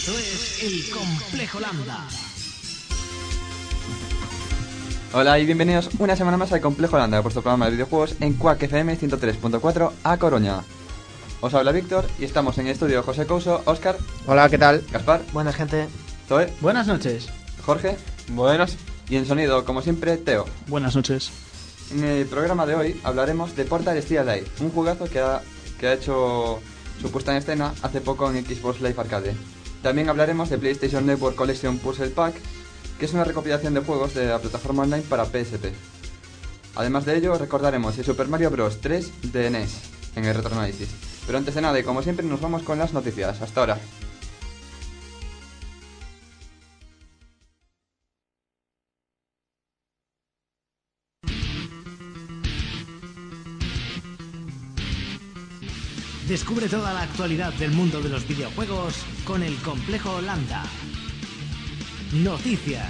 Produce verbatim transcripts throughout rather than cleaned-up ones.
Esto es El Complejo Lambda. Hola y bienvenidos una semana más al Complejo Lambda, vuestro programa de videojuegos en Quack F M ciento tres punto cuatro A Coruña. Os habla Víctor y estamos en el estudio José Couso, Óscar. Hola, ¿qué tal? Gaspar. Buenas, gente. Zoe. Buenas noches. Jorge. Buenas. Y en sonido, como siempre, Teo. Buenas noches. En el programa de hoy hablaremos de Portal Still Alive, un juegazo que ha, que ha hecho su puesta en escena hace poco en Xbox Live Arcade. También hablaremos de PlayStation Network Collection Puzzle Pack, que es una recopilación de juegos de la plataforma online para P S P. Además de ello, recordaremos el Super Mario Bros. tres de N E S en el retroanálisis. Pero antes de nada, y como siempre, nos vamos con las noticias. Hasta ahora. Descubre toda la actualidad del mundo de los videojuegos con El Complejo Lambda. Noticias.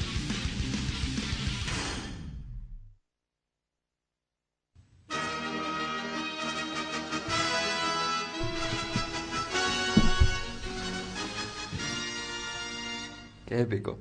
Qué épico.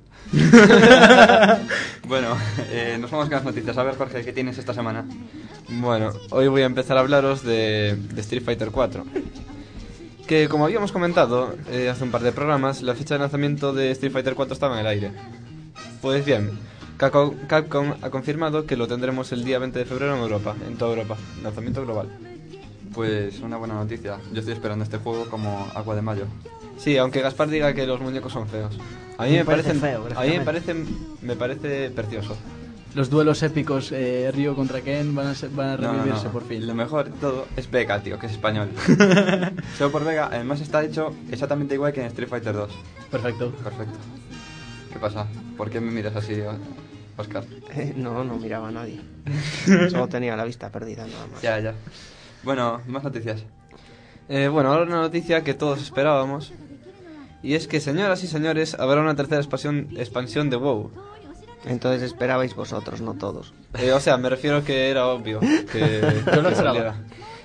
Bueno, eh, nos vamos con las noticias. A ver, Jorge, ¿qué tienes esta semana? Bueno, hoy voy a empezar a hablaros de, de Street Fighter cuatro. Que, como habíamos comentado eh, hace un par de programas, la fecha de lanzamiento de Street Fighter cuatro estaba en el aire. Pues bien, Capcom, Capcom ha confirmado que lo tendremos el día veinte de febrero en Europa, en toda Europa, lanzamiento global. Pues una buena noticia. Yo estoy esperando este juego como agua de mayo. Sí, aunque Gaspar diga que los muñecos son feos. A mí me, Me parece parecen, feo, a mí me parece, me parece precioso. Los duelos épicos, eh, Ryo contra Ken, van a, ser, van a revivirse no, no, no. por fin. Lo mejor de todo es Vega, tío, que es español. Solo por Vega, además está hecho exactamente igual que en Street Fighter dos. Perfecto. Perfecto. ¿Qué pasa? ¿Por qué me miras así, Óscar? Eh, no, no miraba a nadie. Solo tenía la vista perdida, nada más. Ya, ya. Bueno, más noticias. Eh, bueno, ahora una noticia que todos esperábamos. Y es que, señoras y señores, habrá una tercera expansión, expansión de WoW. Entonces esperabais vosotros, no todos. Eh, o sea, me refiero que era obvio que Yo lo que esperaba. saliera.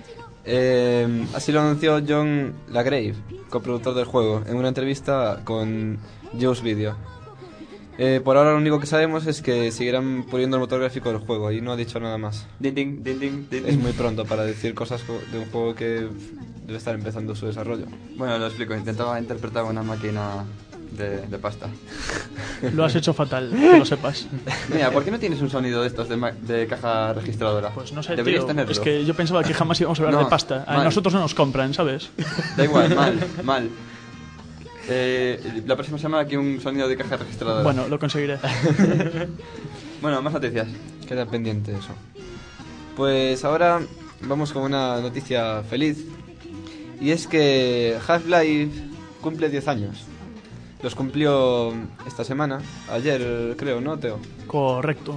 Eh, así lo anunció John Lagrave, coproductor del juego, en una entrevista con Joe's Video. Eh, por ahora lo único que sabemos es que seguirán puliendo el motor gráfico del juego y no ha dicho nada más. Ding, ding, ding, ding, ding. Es muy pronto para decir cosas de un juego que debe estar empezando su desarrollo. Bueno, lo explico. Intentaba interpretar una máquina de, de pasta. Lo has hecho fatal, que lo sepas. Mira, ¿por qué no tienes un sonido de estos de, ma- de caja registradora? Pues no sé, Deberías tío. tenerlo. Es que yo pensaba que jamás íbamos a hablar No, de pasta. A mal. nosotros no nos compran, ¿sabes? Da igual, mal, mal. Eh, la próxima semana aquí un sonido de caja registradora. Bueno, lo conseguiré. Bueno, más noticias. Queda pendiente eso. Pues ahora vamos con una noticia feliz. Y es que Half-Life cumple diez años. Los cumplió esta semana, ayer creo, ¿no, Teo? Correcto.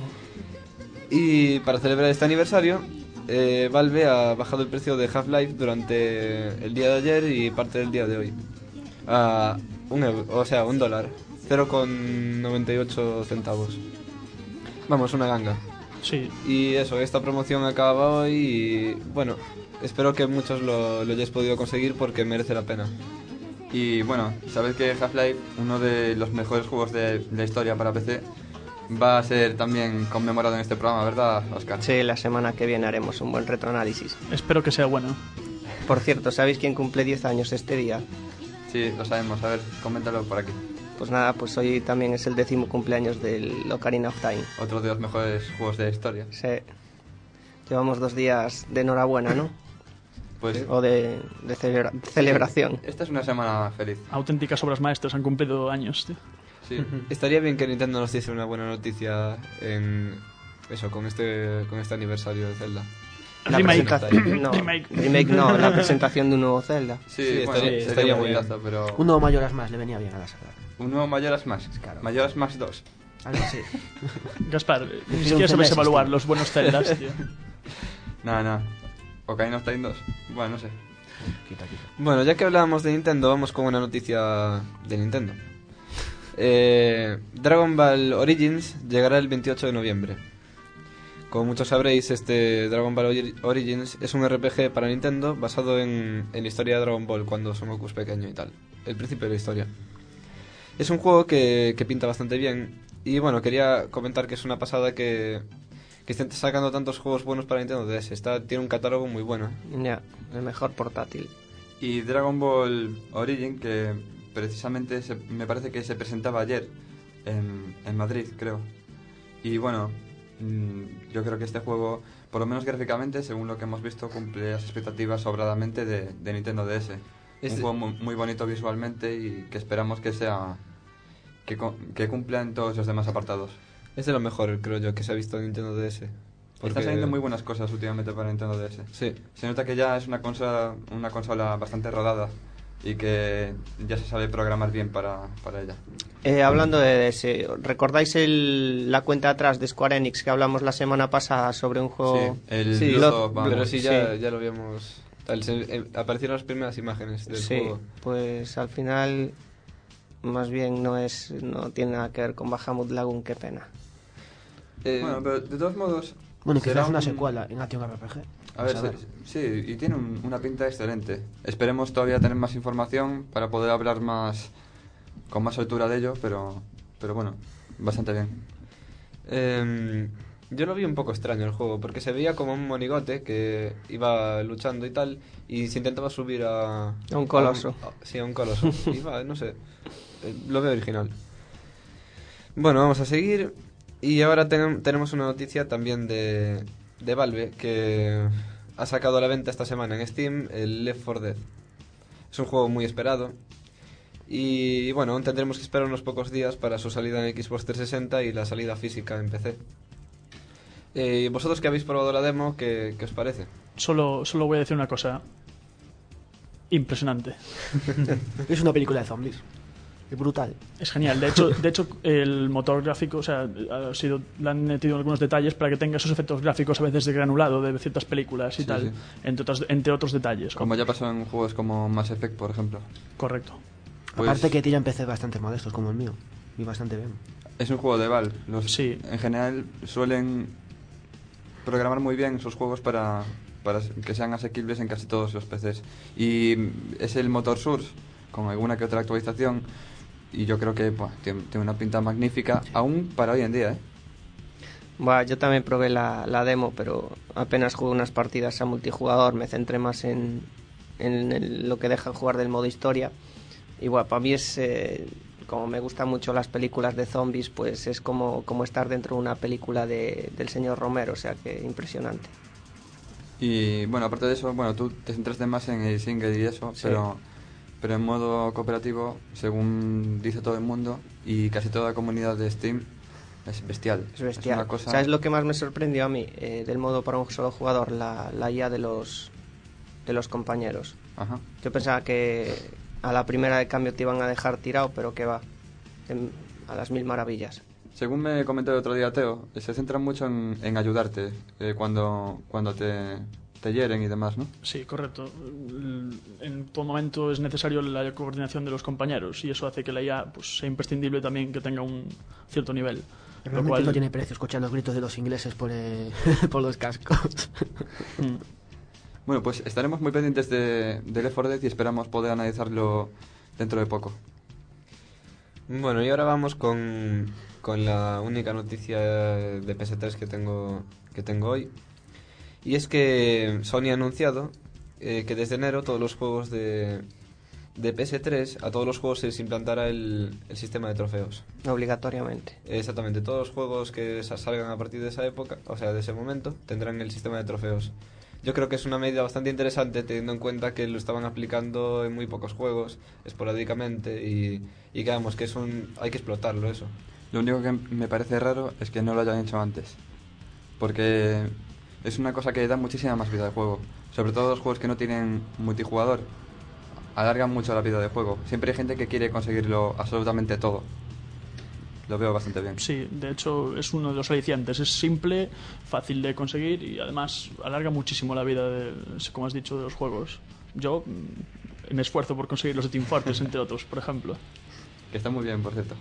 Y para celebrar este aniversario, eh, Valve ha bajado el precio de Half-Life durante el día de ayer y parte del día de hoy. A un euro, o sea, un dólar. cero coma noventa y ocho centavos. Vamos, una ganga. Sí. Y eso, esta promoción acaba hoy y bueno, espero que muchos lo, lo hayáis podido conseguir porque merece la pena. Y bueno, sabes que Half-Life, uno de los mejores juegos de la historia para P C, va a ser también conmemorado en este programa, ¿verdad, Óscar? Sí, la semana que viene haremos un buen retroanálisis. Espero que sea bueno. Por cierto, ¿sabéis quién cumple diez años este día? Sí, lo sabemos. A ver, coméntalo por aquí. Pues nada, pues hoy también es el décimo cumpleaños del Ocarina of Time. Otro de los mejores juegos de la historia. Sí. Llevamos dos días de enhorabuena, ¿no? Pues O de, de celebra- celebración. esta es una semana feliz. Auténticas obras maestras han cumplido años, tío. Sí. Estaría bien que Nintendo nos diese una buena noticia en eso, con este con este aniversario de Zelda. La Remake. presentación- no, Remake. remake no, la presentación de un nuevo Zelda. Sí, Sí, bueno, estaría- sería, estaría un muy bien. bondazo, pero... Un nuevo Mayoras más le venía bien a la saga. Un nuevo Majora's Mask. Claro. Majora's Mask dos. Algo así. Gaspar, ni un siquiera sabes Celeste, evaluar tío. los buenos Zeldas, tío. Nada, nada. Ocarina of Time dos. Bueno, no sé. Quita, quita. Bueno, ya que hablábamos de Nintendo, vamos con una noticia de Nintendo. Eh, Dragon Ball Origins llegará el veintiocho de noviembre. Como muchos sabréis, este Dragon Ball Ori- Origins es un R P G para Nintendo basado en, en la historia de Dragon Ball cuando Son Goku es pequeño y tal. El principio de la historia. Es un juego que, que pinta bastante bien. Y bueno, quería comentar que es una pasada que, que estén sacando tantos juegos buenos para Nintendo D S. Está, tiene un catálogo muy bueno. Ya, el mejor portátil. Y Dragon Ball Origin, que precisamente se- me parece que se presentaba ayer en, en Madrid, creo. Y bueno, mm, yo creo que este juego, por lo menos gráficamente, según lo que hemos visto, cumple las expectativas sobradamente de, de Nintendo D S. Este- Un juego muy, muy bonito visualmente y que esperamos que sea que, co- que cumpla en todos los demás apartados. Es de lo mejor, creo yo, que se ha visto en Nintendo D S. Porque- Están saliendo muy buenas cosas últimamente para Nintendo D S. Sí. Se nota que ya es una consola, una consola bastante rodada y que ya se sabe programar bien para, para ella. Eh, hablando de D S, ¿recordáis el, la cuenta atrás de Square Enix que hablamos la semana pasada sobre un juego? Sí, el Sí, Blood lo- of Bound. Pero sí, ya, Sí. ya lo habíamos... tal, se- eh, aparecieron las primeras imágenes del Sí, juego. pues al final más bien no es no tiene nada que ver con Bahamut Lagoon, qué pena. Eh, Bueno, pero de todos modos... Bueno, será quizás una un- secuela en Action R P G. A ver, Vamos a se- sí, y tiene un- una pinta excelente. Esperemos todavía tener más información para poder hablar más con más altura de ello, pero, pero bueno, bastante bien. Em, yo lo vi un poco extraño el juego, porque se veía como un monigote que iba luchando y tal, y se intentaba subir a... A un coloso. a un- a- sí, a un coloso. Iba, no sé, eh, lo veo original. Bueno, vamos a seguir. Y ahora ten- tenemos una noticia también de, de Valve, que ha sacado a la venta esta semana en Steam el Left four Dead. Es un juego muy esperado. Y bueno, aún tendremos que esperar unos pocos días para su salida en Xbox trescientos sesenta y la salida física en P C. Eh, vosotros que habéis probado la demo, ¿qué, qué os parece? Solo, solo voy a decir una cosa. Impresionante. Es una película de zombies. Es brutal. Es genial. De hecho, de hecho el motor gráfico, o sea, ha sido, le han metido algunos detalles para que tenga esos efectos gráficos a veces de granulado de ciertas películas y Sí, tal, sí. Entre, otras, entre otros detalles. Como ya pasó en juegos como Mass Effect, por ejemplo. Correcto. Pues Aparte que tiran P C bastante modestos como el mío. Y bastante bien. es un juego de Valve. Los, Sí. En general suelen programar muy bien sus juegos para, para que sean asequibles en casi todos los P Cs. Y es el motor Source, con alguna que otra actualización. Y yo creo que buah, tiene, tiene una pinta magnífica, aún para hoy en día, ¿eh? Bueno, yo también probé la, la demo, pero apenas jugué unas partidas a multijugador, me centré más en, en el- lo que dejan jugar del modo historia. Y bueno, para mí es, eh, como me gustan mucho las películas de zombies, pues es como, como estar dentro de una película de, del señor Romero, o sea que impresionante. Y bueno, aparte de eso, bueno, tú te centraste más en el single y eso, Sí. pero, pero en modo cooperativo, según dice todo el mundo, y casi toda la comunidad de Steam, es bestial. Es bestial. una cosa... ¿Sabes lo que más me sorprendió a mí eh, del modo para un solo jugador? La, la I A de los, de los compañeros. Ajá. Yo pensaba que a la primera de cambio te iban a dejar tirado, pero que va, en- a las mil maravillas. Según me comentó el otro día Teo, se centran mucho en, en ayudarte eh, cuando, cuando te, te hieren y demás, ¿no? Sí, correcto. En todo momento es necesario la coordinación de los compañeros y eso hace que la I A pues, sea imprescindible también que tenga un cierto nivel. Lo Realmente cual, no tiene precio escuchar los gritos de los ingleses por, eh, por los cascos. Mm. Bueno, pues estaremos muy pendientes de, de Left four Dead y esperamos poder analizarlo dentro de poco. Bueno, y ahora vamos con, con la única noticia de P S tres que tengo, que tengo hoy. Y es que Sony ha anunciado eh, que desde enero todos los juegos de, de P S tres, a todos los juegos se les implantará el, el sistema de trofeos. Obligatoriamente. Exactamente, todos los juegos que sa- salgan a partir de esa época, o sea, de ese momento, tendrán el sistema de trofeos. Yo creo que es una medida bastante interesante teniendo en cuenta que lo estaban aplicando en muy pocos juegos, esporádicamente, y, y que vamos, que es un, hay que explotarlo eso. Lo único que me parece raro es que no lo hayan hecho antes. Porque es una cosa que da muchísima más vida al juego. Sobre todo los juegos que no tienen multijugador. Alargan mucho la vida del juego. Siempre hay gente que quiere conseguirlo absolutamente todo. Lo veo bastante bien. Sí, de hecho es uno de los aliciantes. Es simple, fácil de conseguir y además alarga muchísimo la vida, de, como has dicho, de los juegos. Yo mm, me esfuerzo por conseguir los de Team Fortress, entre otros, por ejemplo. Que está muy bien, por cierto.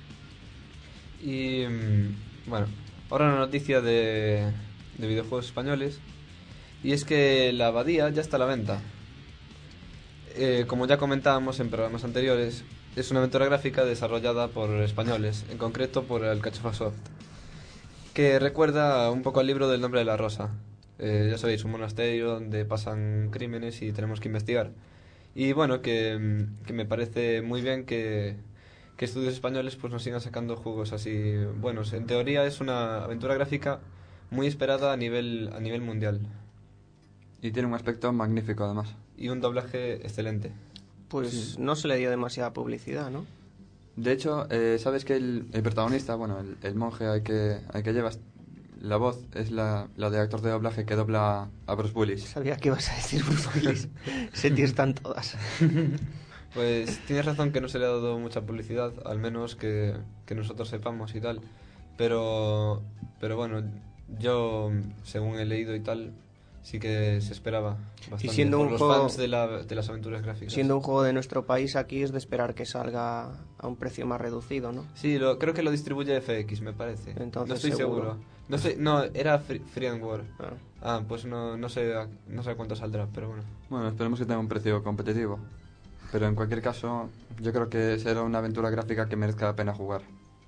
Y mm, bueno, ahora una noticia de, de videojuegos españoles, y es que la Abadía ya está a la venta. Eh, como ya comentábamos en programas anteriores, es una aventura gráfica desarrollada por españoles, en concreto por Alcachofa Soft, que recuerda un poco al libro del Nombre de la Rosa. Eh, ya sabéis, un monasterio donde pasan crímenes y tenemos que investigar. Y bueno, que, que me parece muy bien que, que estudios españoles pues nos sigan sacando juegos así buenos. En teoría es una aventura gráfica muy esperada a nivel, a nivel mundial. Y tiene un aspecto magnífico, además. Y un doblaje excelente. Pues sí. No se le dio demasiada publicidad, ¿no? De hecho, eh, sabes que el, el protagonista, bueno, el, el monje al que, al que llevas, la voz es la, la de actor de doblaje que dobla a Bruce Willis. Sabía que ibas a decir Bruce Willis. Ese tío están todas. Pues tienes razón que no se le ha dado mucha publicidad, al menos que, que nosotros sepamos y tal. Pero, pero bueno, yo, según he leído y tal, sí que se esperaba bastante. Y siendo por un los juego, fans de, la, de las aventuras gráficas. Siendo un juego de nuestro país, aquí es de esperar que salga a un precio más reducido, ¿no? Sí, lo, creo que lo distribuye F X, me parece. Entonces, no estoy seguro. seguro. No, estoy, no, era Free, Free and War. Ah. Ah, pues no, no sé a- no sé cuánto saldrá, pero bueno. Bueno, esperemos que tenga un precio competitivo. Pero en cualquier caso, yo creo que será una aventura gráfica que merezca la pena jugar.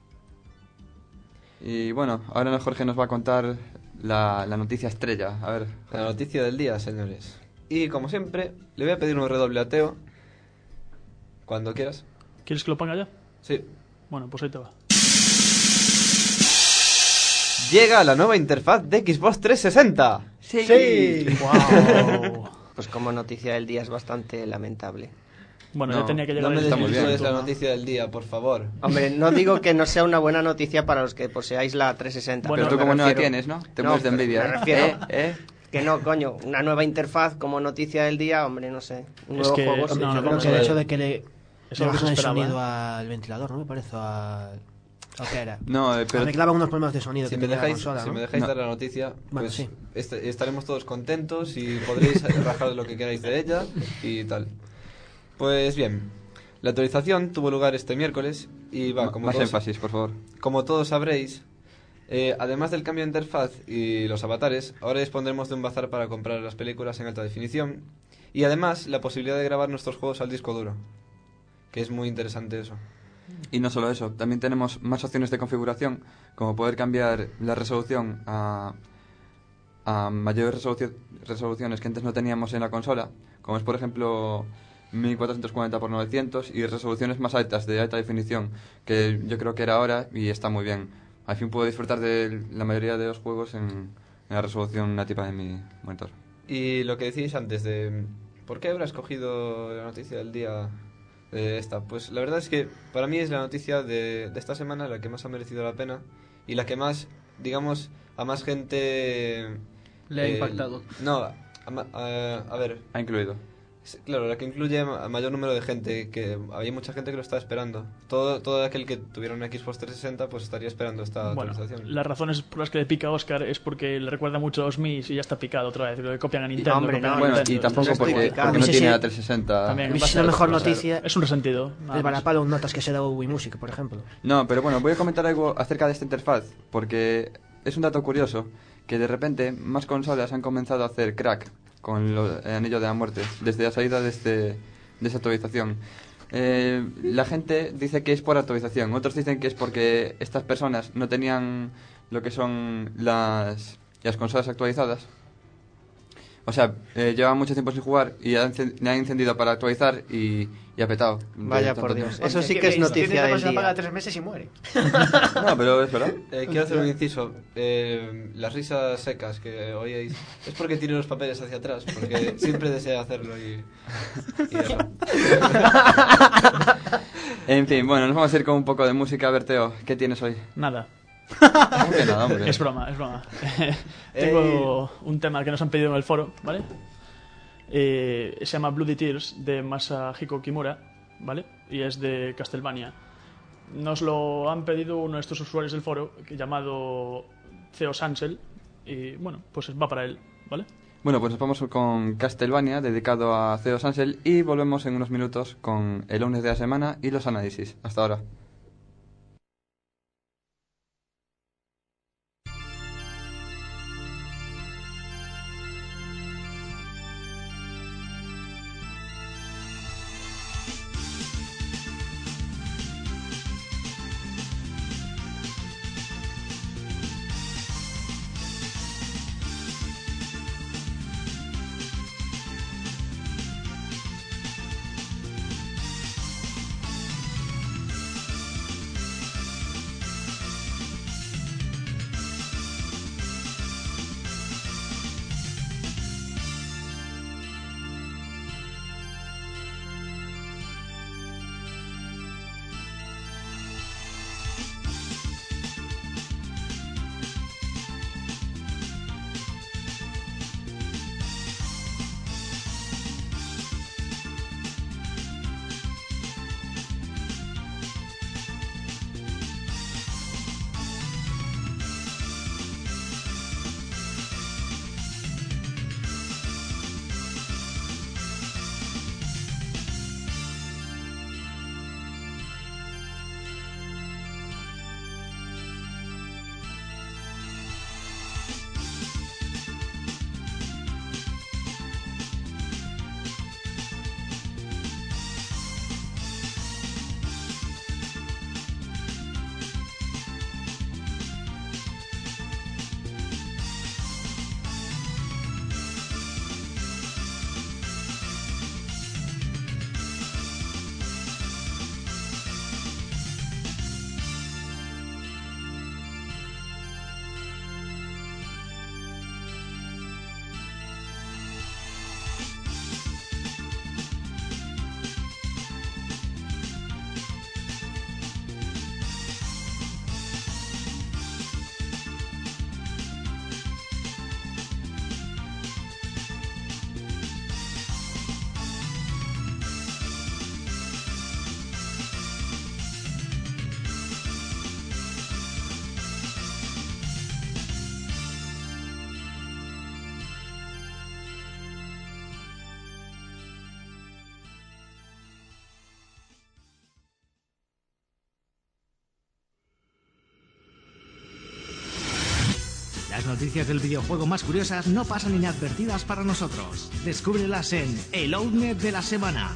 Y bueno, ahora Jorge nos va a contar la, la noticia estrella. A ver, La noticia del día, señores. Y como siempre, le voy a pedir un redoble a Teo. Cuando quieras. ¿Quieres que lo ponga ya? Sí. Bueno, pues ahí te va. Llega la nueva interfaz de Xbox trescientos sesenta. ¡Sí! ¡Wow! Pues como noticia del día es bastante lamentable. Bueno, No, ya tenía que No llegar me el Está muy bien. desvirtúes la ¿no? noticia del día, por favor. Hombre, no digo que no sea una buena noticia para los que poseáis la trescientos sesenta. Bueno, pero tú me como no la refiero- tienes, ¿no? Te No, mueres de pero envidia. me ¿eh? refiero- ¿Eh? ¿Eh? Que no, coño, una nueva interfaz como noticia del día, hombre, no sé. Un Es nuevo que- juego, sí. no, no, Yo creo vamos que a el ver. hecho de que le, Eso le es lo que bajan se el esperaba, sonido ¿eh? al ventilador, ¿no? Me parece, al... ¿o qué era? No, eh, pero Arreglaban unos problemas de sonido Si que me tenía la dejáis, consola, si ¿no? me dejáis No. dar la noticia, Bueno, pues sí. est- estaremos todos contentos y podréis rajar lo que queráis de ella y tal. Pues bien, la actualización tuvo lugar este miércoles y va, Ma- como más todos, énfasis, por favor. como todos sabréis, eh, además del cambio de interfaz y los avatares, ahora dispondremos de un bazar para comprar las películas en alta definición y además la posibilidad de grabar nuestros juegos al disco duro, que es muy interesante eso. Y no solo eso, también tenemos más opciones de configuración, como poder cambiar la resolución a, a mayores resolucio- resoluciones que antes no teníamos en la consola, como es por ejemplo mil cuatrocientos cuarenta por novecientos y resoluciones más altas de alta definición, que yo creo que era ahora y está muy bien. Al fin puedo disfrutar de la mayoría de los juegos en, en la resolución nativa de mi monitor. Y lo que decís antes de ¿por qué habrá escogido la noticia del día de esta? Pues la verdad es que para mí es la noticia de, de esta semana la que más ha merecido la pena y la que más, digamos, a más gente... Le ha eh, impactado. No, a, ma- a- a ver, Ha incluido. s- claro, la que incluye a mayor número de gente, que había mucha gente que lo estaba esperando. Todo, todo aquel que tuviera una Xbox trescientos sesenta pues estaría esperando esta Bueno, actualización. las razones por las que le pica a Oscar es porque le recuerda mucho a los Mis y ya está picado otra vez. Le copian a Nintendo. hombre, copian a no, Bueno, Nintendo. y tampoco no estoy porque, picado. porque no Sí, tiene sí. la trescientos sesenta. También. A mí va a sí la ser- mejor va a ser- noticia Es un resentido. nada el más. varapalo notas que se da Wii Music, por ejemplo. No, pero bueno, voy a comentar algo acerca de esta interfaz, porque es un dato curioso, que de repente más consolas han comenzado a hacer crack con lo- el anillo de la muerte, desde la salida de, este, de esta actualización. Eh, la gente dice que es por actualización, otros dicen que es porque estas personas no tenían lo que son las, las consolas actualizadas. O sea, eh, llevan mucho tiempo sin jugar y han encen- le han encendido para actualizar y, y ha petado. de Vaya tanto por tiempo. Dios. Eso sí que es noticia del día. tres meses y muere. No, pero es verdad. Eh, quiero hacer un inciso. Eh, las risas secas que oíais es porque tiene los papeles hacia atrás, porque siempre desea hacerlo y, y eso. En fin, bueno, nos vamos a ir con un poco de música. A ver, Teo, ¿qué tienes hoy? Nada. ¿Cómo que nada, hombre? Es broma, es broma. Tengo un tema que nos han pedido en el foro, ¿vale? Eh, se llama Bloody Tears de Masahiko Kimura, ¿vale? Y es de Castlevania. Nos lo han pedido uno de estos usuarios del foro que- llamado Theo Sansel y bueno, pues va para él, ¿vale? Bueno, pues nos vamos con Castlevania, dedicado a Theo Sansel, y volvemos en unos minutos con el lunes de la semana y los análisis. Hasta ahora. Las noticias del videojuego más curiosas no pasan inadvertidas para nosotros. Descúbrelas en El Outnet de la Semana.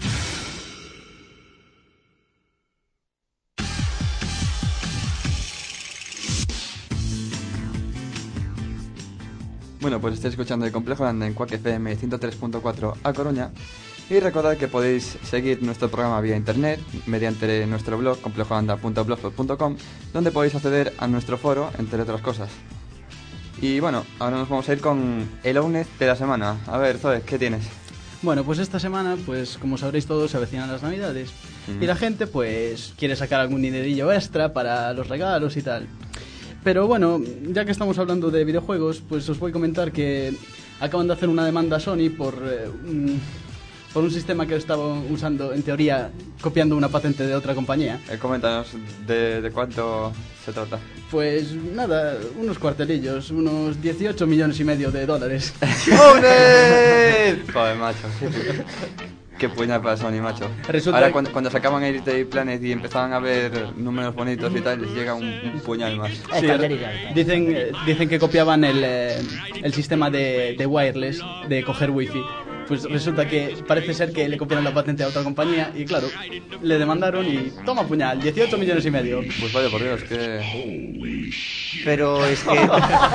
Bueno, pues estáis escuchando el Complejo Landa en Quack F M ciento tres punto cuatro A Coruña. Y recordad que podéis seguir nuestro programa vía internet mediante nuestro blog complejolanda punto blogspot punto com, donde podéis acceder a nuestro foro, entre otras cosas. Y bueno, ahora nos vamos a ir con el Outnet de la semana. A ver, Zoe, ¿qué tienes? Bueno, pues esta semana, pues como sabréis todos, se avecinan las Navidades. Mm. Y la gente, pues, quiere sacar algún dinerillo extra para los regalos y tal. Pero bueno, ya que estamos hablando de videojuegos, pues os voy a comentar que acaban de hacer una demanda a Sony por, eh, un, por un sistema que estaba usando, en teoría, copiando una patente de otra compañía. Eh, coméntanos de, de cuánto se trata. Pues nada, unos cuartelillos, unos dieciocho millones y medio de dólares. ¡Joder! Joder, macho. Qué puñal para Sony, macho. Resulta Ahora, que... cuando, cuando sacaban Elite Planet y empezaban a ver números bonitos y tal, les llega un, un puñal más. Sí, dicen, dicen que copiaban el, el sistema de, de wireless, de coger wifi. Pues resulta que parece ser que le copiaron la patente a otra compañía y claro, le demandaron y toma puñal, dieciocho millones y medio. Pues vaya por Dios, que... Pero es que...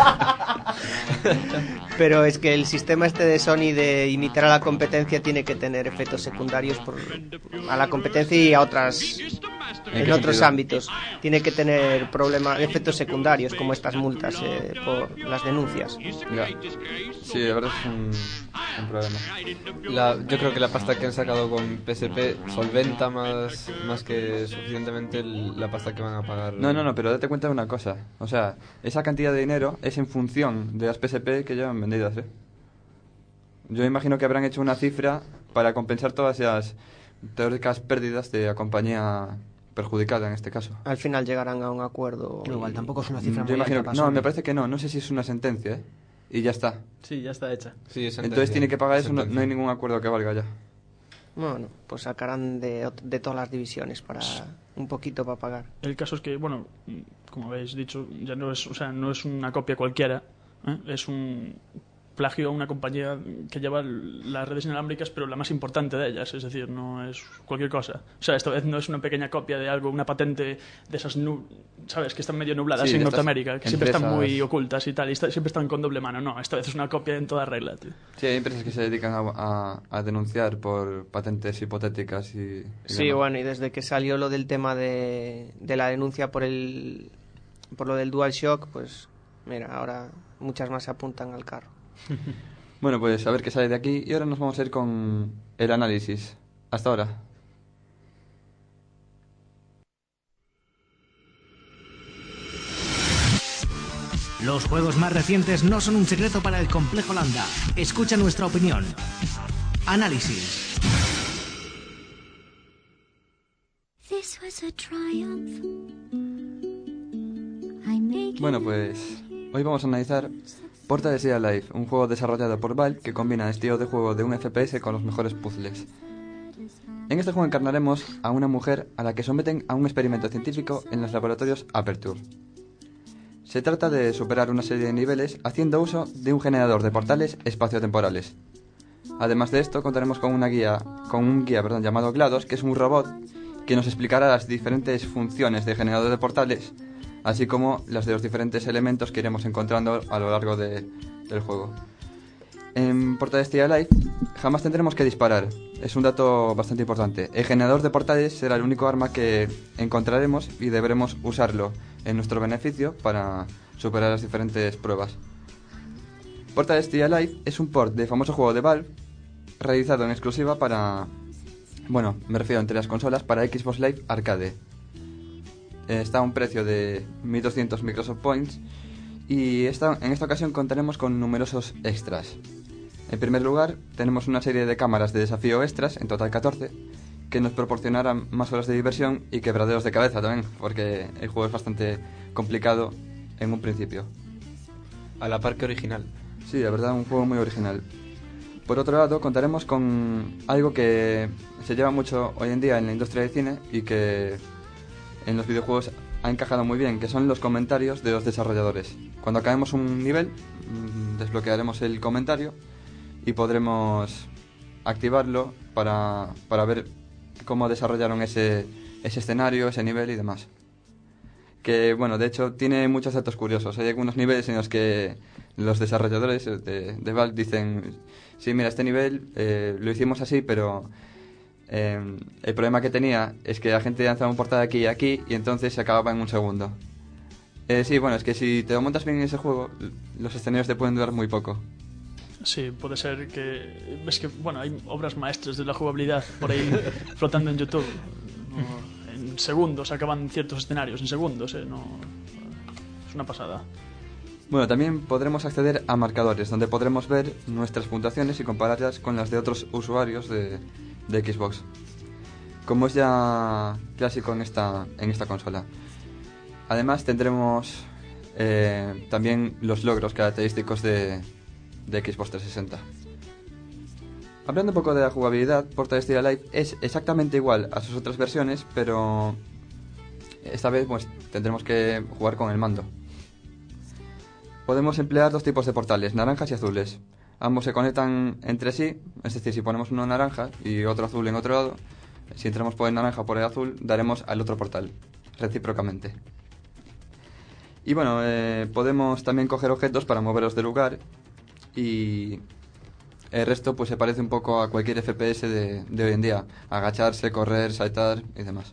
Pero es que el sistema este de Sony de imitar a la competencia tiene que tener efectos secundarios por, a la competencia y a otras... En, en otros sentido? ámbitos. Tiene que tener problemas, efectos secundarios como estas multas eh, por las denuncias. Ya. Sí, de verdad es un, un problema. La, yo creo que la pasta que han sacado con P S P solventa más, más que suficientemente el, la pasta que van a pagar. No, no, no, pero date cuenta de una cosa. O sea, esa cantidad de dinero es en función de las P S P que llevan vendidas, ¿eh? Yo imagino que habrán hecho una cifra para compensar todas esas teóricas pérdidas de la compañía perjudicada en este caso. Al final llegarán a un acuerdo. No, igual tampoco es una cifra Yo muy imagino alta. Que, no, me parece que no. No sé si es una sentencia, ¿eh? Y ya está. Sí, ya está hecha. Sí, entonces tiene que pagar eso, no, no hay ningún acuerdo que valga ya. Bueno, pues sacarán de, de todas las divisiones para un poquito para pagar. El caso es que, bueno, como habéis dicho, ya no es, o sea, no es una copia cualquiera, ¿eh? Es un plagio a una compañía que lleva las redes inalámbricas, pero la más importante de ellas, es decir, no es cualquier cosa. O sea, esta vez no es una pequeña copia de algo, una patente de esas, nu ¿sabes?, que están medio nubladas sí, en Norteamérica, que empresas... siempre están muy ocultas y tal, y siempre están con doble mano. No, esta vez es una copia en toda regla, tío. Sí, hay empresas que se dedican a, a, a denunciar por patentes hipotéticas y... y sí, demás. Bueno, y desde que salió lo del tema de, de la denuncia por el por lo del DualShock, pues mira, ahora muchas más se apuntan al carro. Bueno, pues a ver qué sale de aquí. Y ahora nos vamos a ir con el análisis. Hasta ahora. Los juegos más recientes no son un secreto para el Complejo Landa. Escucha nuestra opinión. Análisis. Bueno, pues hoy vamos a analizar Portal Steel Alive, un juego desarrollado por Valve que combina el estilo de juego de un F P S con los mejores puzzles. En este juego encarnaremos a una mujer a la que someten a un experimento científico en los laboratorios Aperture. Se trata de superar una serie de niveles haciendo uso de un generador de portales espaciotemporales. Además de esto, contaremos con una guía, con un guía, perdón, llamado GLaDOS, que es un robot que nos explicará las diferentes funciones del generador de portales, así como las de los diferentes elementos que iremos encontrando a lo largo de, del juego. En Portal Steel Alive jamás tendremos que disparar, es un dato bastante importante. El generador de portales será el único arma que encontraremos y deberemos usarlo en nuestro beneficio para superar las diferentes pruebas. Portal Steel Alive es un port del famoso juego de Valve, realizado en exclusiva para... Bueno, me refiero entre las consolas, para Xbox Live Arcade. Está a un precio de mil doscientos Microsoft Points y esta, en esta ocasión contaremos con numerosos extras. En primer lugar, tenemos una serie de cámaras de desafío extras, en total catorce, que nos proporcionarán más horas de diversión y quebraderos de cabeza también, porque el juego es bastante complicado en un principio. A la par que original. Sí, la verdad, un juego muy original. Por otro lado, contaremos con algo que se lleva mucho hoy en día en la industria del cine y que en los videojuegos ha encajado muy bien, que son los comentarios de los desarrolladores. cuando acabemos un nivel, mm, desbloquearemos el comentario y podremos activarlo para, para ver cómo desarrollaron ese, ese escenario, ese nivel y demás. Que, bueno, de hecho, tiene muchos datos curiosos. Hay algunos niveles en los que los desarrolladores de, de Valve dicen, sí, mira, este nivel eh, lo hicimos así, pero eh, el problema que tenía es que la gente lanzaba un portal aquí y aquí y entonces se acababa en un segundo. Eh, sí, bueno, es que si te lo montas bien en ese juego, los escenarios te pueden durar muy poco. Sí, puede ser que... Es que, bueno, hay obras maestras de la jugabilidad por ahí flotando en YouTube. No, en segundos acaban ciertos escenarios, en segundos, ¿eh? No, es una pasada. Bueno, también podremos acceder a marcadores, donde podremos ver nuestras puntuaciones y compararlas con las de otros usuarios de, de Xbox. Como es ya clásico en esta, en esta consola. Además tendremos eh, también los logros característicos de, de Xbox trescientos sesenta. Hablando un poco de la jugabilidad, Portal Steel Alive es exactamente igual a sus otras versiones, pero esta vez pues tendremos que jugar con el mando. Podemos emplear dos tipos de portales, naranjas y azules. Ambos se conectan entre sí, es decir, si ponemos uno naranja y otro azul en otro lado, si entramos por el naranja o por el azul, daremos al otro portal, recíprocamente. Y bueno, eh, podemos también coger objetos para moverlos de lugar y el resto pues se parece un poco a cualquier F P S de, de hoy en día, agacharse, correr, saltar y demás.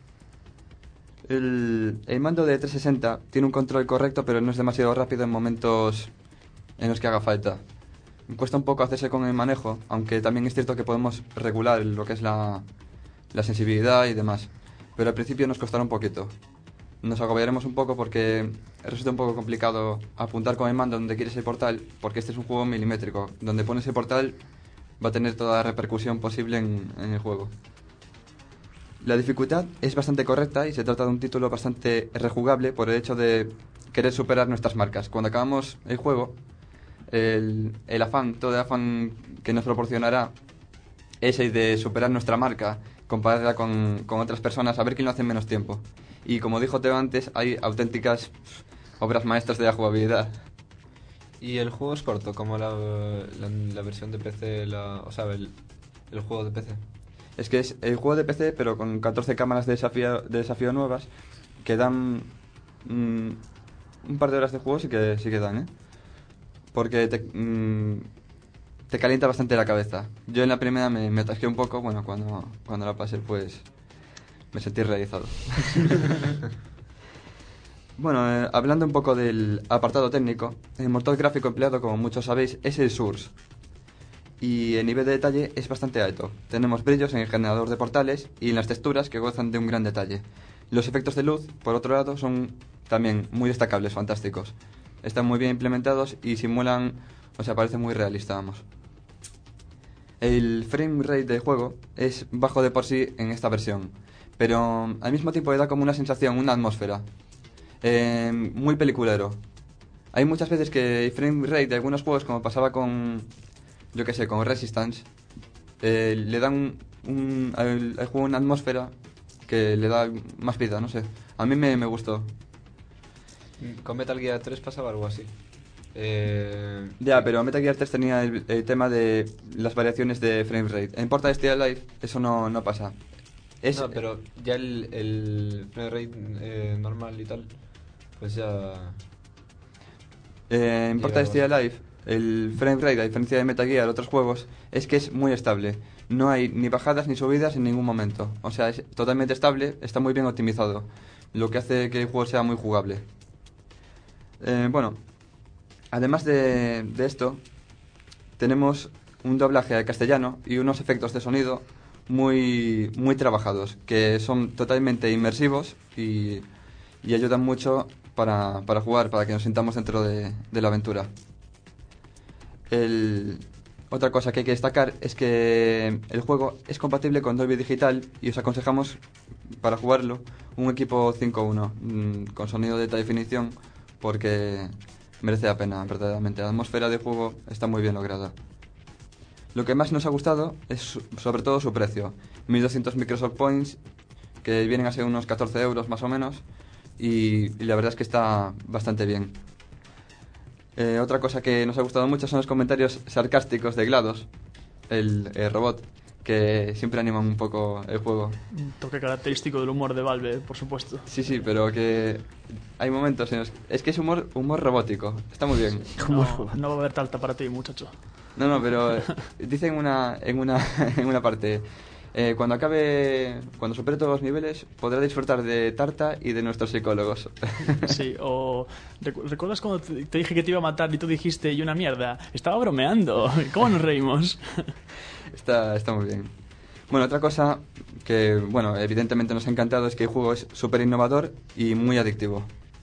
El, el mando de trescientos sesenta tiene un control correcto, pero no es demasiado rápido en momentos en los que haga falta. Cuesta un poco hacerse con el manejo, aunque también es cierto que podemos regular lo que es la, la sensibilidad y demás. Pero al principio nos costará un poquito. Nos agobiaremos un poco porque resulta un poco complicado apuntar con el mando donde quieres el portal, porque este es un juego milimétrico. Donde pones el portal va a tener toda la repercusión posible en, en el juego. La dificultad es bastante correcta y se trata de un título bastante rejugable por el hecho de querer superar nuestras marcas. Cuando acabamos el juego, el, el afán, todo el afán que nos proporcionará es el de superar nuestra marca, compararla con, con otras personas, a ver quién lo hace en menos tiempo. Y como dijo Teo antes, hay auténticas obras maestras de la jugabilidad. Y el juego es corto, como la, la, la versión de P C, la, o sea, el, el juego de P C. Es que es el juego de P C, pero con catorce cámaras de desafío, de desafío nuevas, que dan mmm, un par de horas de juego sí que, sí que dan, ¿eh? Porque te, mmm, te calienta bastante la cabeza. Yo en la primera me, me atasqué un poco, bueno, cuando, cuando la pasé pues me sentí realizado. Bueno, eh, hablando un poco del apartado técnico, el motor gráfico empleado, como muchos sabéis, es el Source. Y el nivel de detalle es bastante alto. Tenemos brillos en el generador de portales y en las texturas que gozan de un gran detalle. Los efectos de luz, por otro lado, son también muy destacables, fantásticos. Están muy bien implementados y simulan, o sea, parece muy realista, vamos. El frame rate del juego es bajo de por sí en esta versión, pero al mismo tiempo le da como una sensación, una atmósfera. Eh, muy peliculero. Hay muchas veces que el frame rate de algunos juegos, como pasaba con, yo que sé, con Resistance, eh, le dan un, al, al juego una atmósfera que le da más vida, no sé. A mí me, me gustó. Con Metal Gear tres pasaba algo así. Eh... Ya, pero Metal Gear tres tenía el, el tema de las variaciones de frame rate. En Portal Steel Alive eso no, no pasa. Es, no, pero ya el, el frame rate eh, normal y tal, pues ya... Eh, en Portal Steel Alive el frame rate, a diferencia de Metal Gear o otros juegos, es que es muy estable. No hay ni bajadas ni subidas en ningún momento. O sea, es totalmente estable, está muy bien optimizado, lo que hace que el juego sea muy jugable. Eh, bueno, además de, de esto, tenemos un doblaje al castellano y unos efectos de sonido muy, muy trabajados, que son totalmente inmersivos y, y ayudan mucho para, para jugar, para que nos sintamos dentro de, de la aventura. El, otra cosa que hay que destacar es que el juego es compatible con Dolby Digital y os aconsejamos, para jugarlo, un equipo cinco uno mmm, con sonido de alta definición, porque merece la pena, verdaderamente. La atmósfera de juego está muy bien lograda. Lo que más nos ha gustado es sobre todo su precio. mil doscientos Microsoft Points, que vienen a ser unos catorce euros más o menos, y, y la verdad es que está bastante bien. Eh, otra cosa que nos ha gustado mucho son los comentarios sarcásticos de GLaDOS, el, el robot, que siempre animan un poco el juego. Un toque característico del humor de Valve, por supuesto. Sí, sí, pero que hay momentos en los... Es que es humor, humor robótico, está muy bien. No, no va a haber tarta para ti, muchacho. No, no, pero eh, dicen una, en, una, en una parte... Eh, cuando acabe, cuando supere todos los niveles, podrá disfrutar de tarta y de nuestros psicólogos. Sí, o... recu- ¿Recuerdas cuando te te dije que te iba a matar y tú dijiste, y una mierda? Estaba bromeando. ¿Cómo nos reímos? Está, está muy bien. Bueno, otra cosa que, bueno, evidentemente nos ha encantado es que el juego es súper innovador y muy adictivo.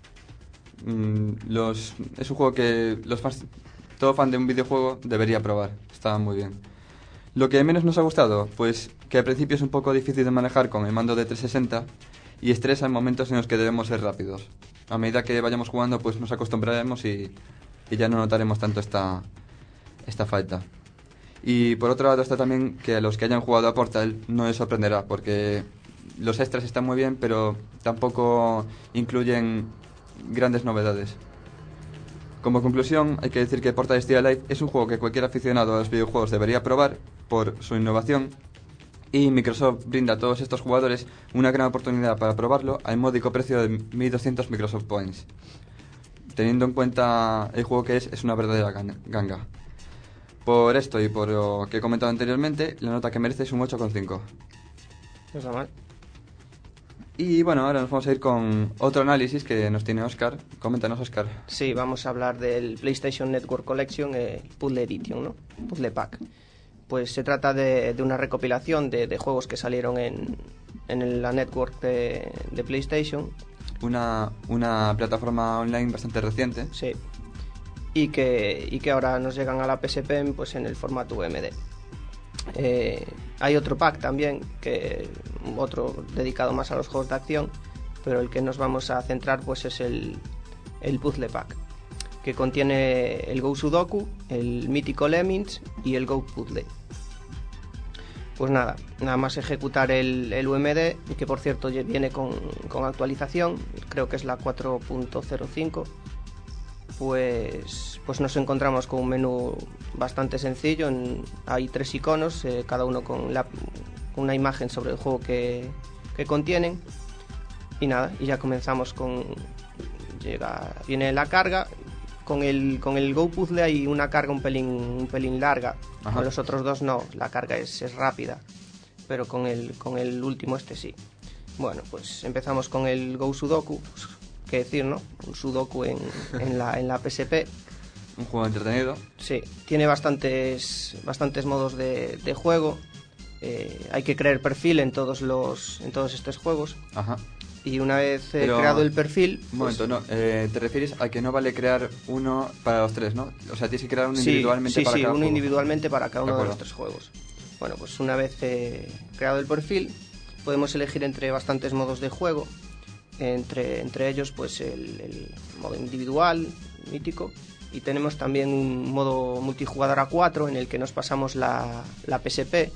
Mm, los, es un juego que los fans, todo fan de un videojuego debería probar. Está muy bien. Lo que menos nos ha gustado, pues que al principio es un poco difícil de manejar con el mando de trescientos sesenta y estresa en momentos en los que debemos ser rápidos. A medida que vayamos jugando, pues nos acostumbraremos y, y ya no notaremos tanto esta, esta falta. Y por otro lado está también que a los que hayan jugado a Portal no les sorprenderá, porque los extras están muy bien, pero tampoco incluyen grandes novedades. Como conclusión, hay que decir que Portal Still Alive es un juego que cualquier aficionado a los videojuegos debería probar por su innovación, y Microsoft brinda a todos estos jugadores una gran oportunidad para probarlo al módico precio de mil doscientos Microsoft Points. Teniendo en cuenta el juego que es, es una verdadera gan- ganga. Por esto y por lo que he comentado anteriormente, la nota que merece es un ocho coma cinco. No está mal. Y bueno, ahora nos vamos a ir con otro análisis que nos tiene Oscar. Coméntanos, Oscar. Sí, vamos a hablar del PlayStation Network Collection, eh, Puzzle Edition, ¿no? Puzzle Pack. Pues se trata de, de una recopilación de, de juegos que salieron en, en la network de, de PlayStation. Una, una plataforma online bastante reciente. Sí. Y que, y que ahora nos llegan a la P S P pues, en el formato U M D. Eh, hay otro pack también, que otro dedicado más a los juegos de acción, pero el que nos vamos a centrar pues es el, el Puzzle Pack, que contiene el Go Sudoku, el Mythical Lemmings y el Go Puzzle. Pues nada, nada más ejecutar el, el U M D, que por cierto viene con, con actualización, creo que es la cuatro punto cero cinco. Pues, pues nos encontramos con un menú bastante sencillo. En, hay tres iconos, eh, cada uno con, la, con una imagen sobre el juego que, que contienen. Y nada, y ya comenzamos con... Llega, viene la carga. Con el, con el Go Puzzle hay una carga un pelín, un pelín larga. Ajá. Con los otros dos no, la carga es, es rápida. Pero con el, con el último este sí. Bueno, pues empezamos con el Go Sudoku. Qué decir, ¿no? Un Sudoku en, en, la, en la P S P. Un juego entretenido. Sí, tiene bastantes, bastantes modos de, de juego. Eh, hay que crear perfil en todos los en todos estos juegos. Ajá. Y una vez eh, Pero, creado el perfil... Un momento, no. Eh, te refieres a que no vale crear uno para los tres, ¿no? O sea, tienes que crear uno Sí, individualmente sí, para sí, cada uno juego. individualmente para cada De uno de acuerdo. los tres juegos. Bueno, pues una vez eh, creado el perfil, podemos elegir entre bastantes modos de juego. Entre, entre ellos, pues el, el modo individual, mítico. Y tenemos también un modo multijugador a cuatro en el que nos pasamos la, la P S P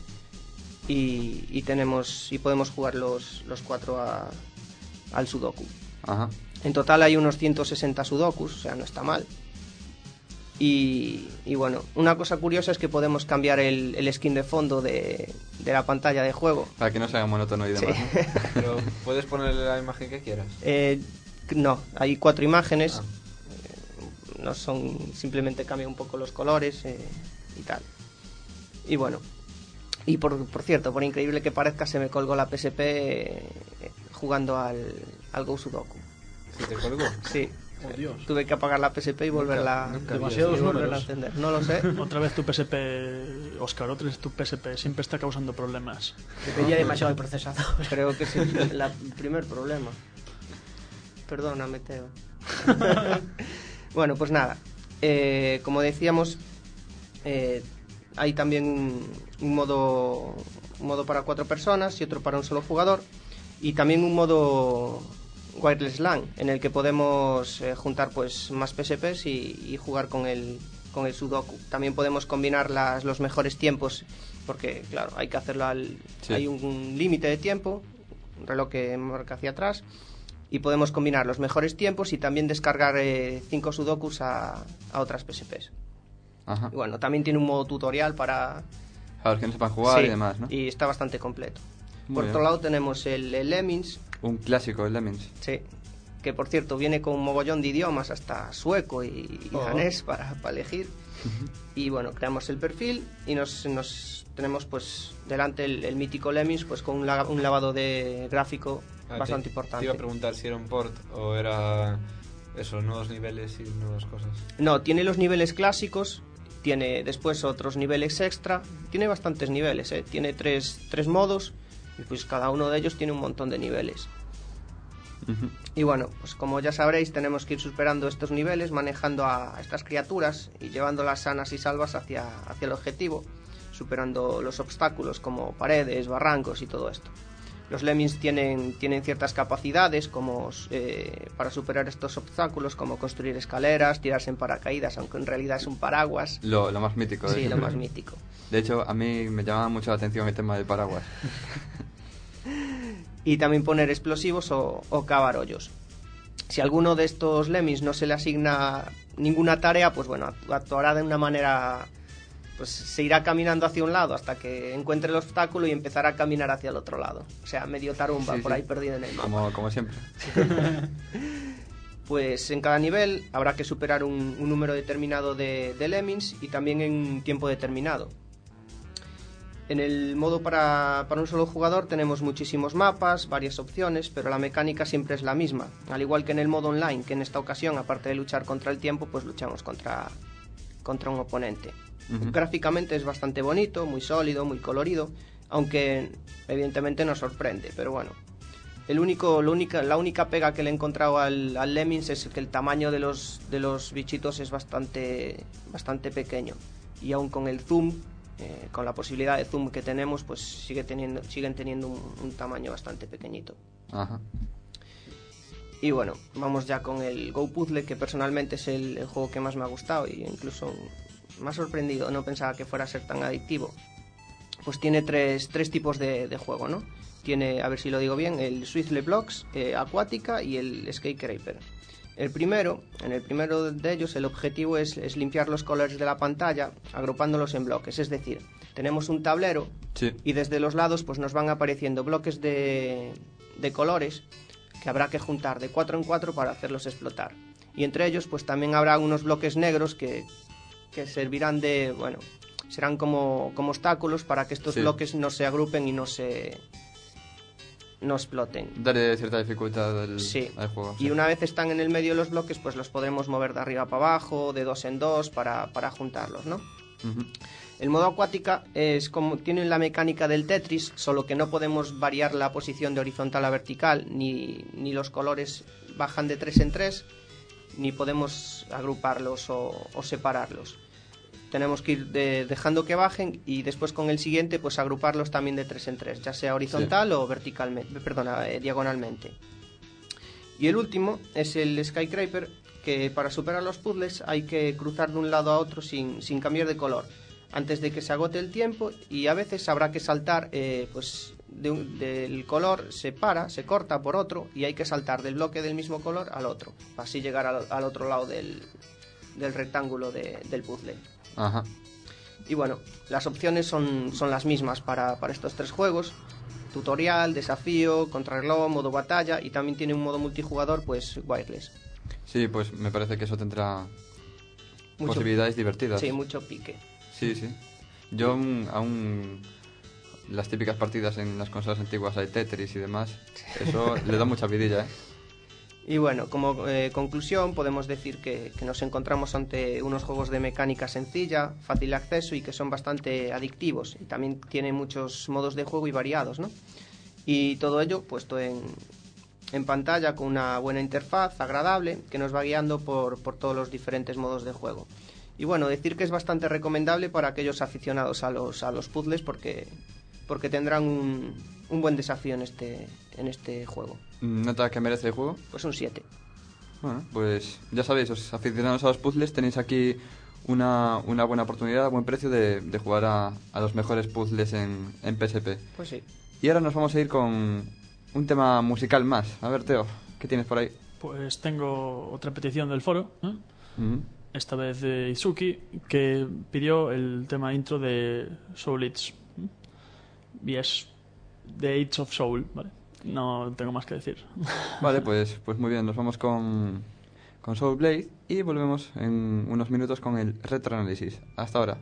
y, y tenemos y podemos jugar los, los cuatro a, al Sudoku. Ajá. En total hay unos ciento sesenta Sudokus, o sea, no está mal. Y, y bueno, una cosa curiosa es que podemos cambiar el, el skin de fondo de, de la pantalla de juego. Para que no se haga monótono y Sí. demás, ¿no? Pero puedes ponerle la imagen que quieras. Eh, no, hay cuatro imágenes. Ah. Eh, no son, simplemente cambia un poco los colores eh, y tal. Y bueno, y por, por cierto, por increíble que parezca, se me colgó la P S P eh, jugando al, al Go Sudoku. ¿Se te colgó? Sí. Oh, Dios. Tuve que apagar la P S P y volverla, nunca Demasiados y volverla a números. encender. No lo sé. Otra vez tu P S P, Oscar, otra vez tu P S P. Siempre está causando problemas. Dependía demasiado el procesador. Creo que es el, la- el primer problema. Perdóname, Teo. Bueno, pues nada. Eh, como decíamos, eh, hay también un, un modo un modo para cuatro personas y otro para un solo jugador. Y también un modo Wireless LAN, en el que podemos eh, juntar pues más P S Ps y, y jugar con el, con el Sudoku. También podemos combinar las, los mejores tiempos, porque claro, hay que hacerlo al... Sí. Hay un, un límite de tiempo, un reloj que marca hacia atrás, y podemos combinar los mejores tiempos y también descargar eh, cinco sudokus a, a otras P S Ps. Ajá. Y bueno, también tiene un modo tutorial para... A los que no sepan jugar Sí, y demás, ¿no? y está bastante completo. Muy Por bien. otro lado tenemos el, el Lemmings, Un clásico, el Lemmings. sí, que por cierto viene con un mogollón de idiomas, hasta sueco y, y Oh. danés para, para elegir. Y bueno, creamos el perfil y nos, nos tenemos pues delante el, el mítico Lemmings pues con un, la- un lavado de gráfico Ah, bastante te, importante. Te iba a preguntar si era un port o era eso, nuevos niveles y nuevas cosas. No, tiene los niveles clásicos, tiene después otros niveles extra, tiene bastantes niveles, ¿eh? Tiene tres, tres modos y pues cada uno de ellos tiene un montón de niveles. Ujú. Y bueno, pues como ya sabréis, tenemos que ir superando estos niveles, manejando a estas criaturas y llevándolas sanas y salvas hacia, hacia el objetivo, superando los obstáculos como paredes, barrancos y todo esto. Los Lemmings tienen, tienen ciertas capacidades como eh, para superar estos obstáculos, como construir escaleras, tirarse en paracaídas, aunque en realidad es un paraguas. Lo, lo más mítico. de Sí, hecho. lo más mítico. De hecho, a mí me llamaba mucho la atención el tema del paraguas. Y también poner explosivos o, o cavar hoyos. Si a alguno de estos Lemmings no se le asigna ninguna tarea, pues bueno, act- actuará de una manera... Pues se irá caminando hacia un lado hasta que encuentre el obstáculo y empezará a caminar hacia el otro lado. O sea, medio tarumba, Sí, por sí. ahí perdido en el mapa. Como, como siempre. Pues en cada nivel habrá que superar un, un número determinado de, de Lemmings y también en un tiempo determinado. En el modo para, para un solo jugador tenemos muchísimos mapas, varias opciones, pero la mecánica siempre es la misma. Al igual que en el modo online, que en esta ocasión, aparte de luchar contra el tiempo, pues luchamos contra, contra un oponente. Ujú. Gráficamente es bastante bonito, muy sólido, muy colorido, aunque evidentemente nos sorprende, pero bueno. El único, lo única, la única pega que le he encontrado al, al Lemmings es que el tamaño de los, de los bichitos es bastante, bastante pequeño. Y aún con el zoom, eh, con la posibilidad de zoom que tenemos, pues sigue teniendo, siguen teniendo un, un tamaño bastante pequeñito. Ajá. Y bueno, vamos ya con el Go Puzzle, que personalmente es el, el juego que más me ha gustado y incluso me ha sorprendido, no pensaba que fuera a ser tan adictivo. Pues tiene tres, tres tipos de, de juego, ¿no? Tiene, a ver si lo digo bien, el Swizzle Blocks, eh, Acuática y el Skyscraper. El primero, en el primero de ellos, el objetivo es, es limpiar los colores de la pantalla agrupándolos en bloques, es decir, tenemos un tablero Sí. y desde los lados pues nos van apareciendo bloques de, de colores que habrá que juntar de cuatro en cuatro para hacerlos explotar. Y entre ellos pues también habrá unos bloques negros que, que servirán de, bueno, serán como, como obstáculos para que estos Sí. bloques no se agrupen y no se no exploten. Darle cierta dificultad al, Sí. al juego. Y sí. una vez están en el medio de los bloques, pues los podremos mover de arriba para abajo, de dos en dos, para, para juntarlos, ¿no? Ujú. El modo acuática es como tiene la mecánica del Tetris, solo que no podemos variar la posición de horizontal a vertical, ni, ni los colores bajan de tres en tres, ni podemos agruparlos o, o separarlos. Tenemos que ir de- dejando que bajen y después con el siguiente pues agruparlos también de tres en tres, ya sea horizontal o verticalmente, perdona, eh, diagonalmente. Y el último es el Skyscraper, que para superar los puzzles hay que cruzar de un lado a otro sin, sin cambiar de color, antes de que se agote el tiempo, y a veces habrá que saltar, eh, pues de un- del color se para, se corta por otro, y hay que saltar del bloque del mismo color al otro, para así llegar al, al otro lado del, del rectángulo de- del puzzle. Ajá. Y bueno, las opciones son, son las mismas para, para estos tres juegos: tutorial, desafío, contrarreloj, modo batalla, y también tiene un modo multijugador, pues wireless. Sí, pues me parece que eso tendrá Mucho- posibilidades divertidas. Sí, mucho pique. Sí, sí. Yo mm, aún las típicas partidas en las consolas antiguas hay Tetris y demás. Eso le da mucha vidilla, ¿eh? Y bueno, como eh, conclusión podemos decir que, que nos encontramos ante unos juegos de mecánica sencilla, fácil de acceso y que son bastante adictivos. Y también tienen muchos modos de juego y variados, ¿no? Y todo ello puesto en, en pantalla con una buena interfaz, agradable, que nos va guiando por, por todos los diferentes modos de juego. Y bueno, decir que es bastante recomendable para aquellos aficionados a los, a los puzzles porque, porque tendrán un, un buen desafío en este, en este juego. ¿Nota que merece el juego? Pues un siete. Bueno, pues ya sabéis, os aficionados a los puzzles, tenéis aquí una, una buena oportunidad a buen precio de, de jugar a, a los mejores puzzles en, en P S P. Pues sí. Y ahora nos vamos a ir con un tema musical más. A ver, Teo, ¿Qué tienes por ahí? Pues tengo otra petición del foro, ¿eh? Mm. Esta vez de Izuki, que pidió el tema intro de Soul Eats. ¿eh? Y es The Eats of Soul, ¿vale? No tengo más que decir. Vale, pues, pues muy bien, nos vamos con, con Soul Blade y volvemos en unos minutos con el retroanálisis. Hasta ahora.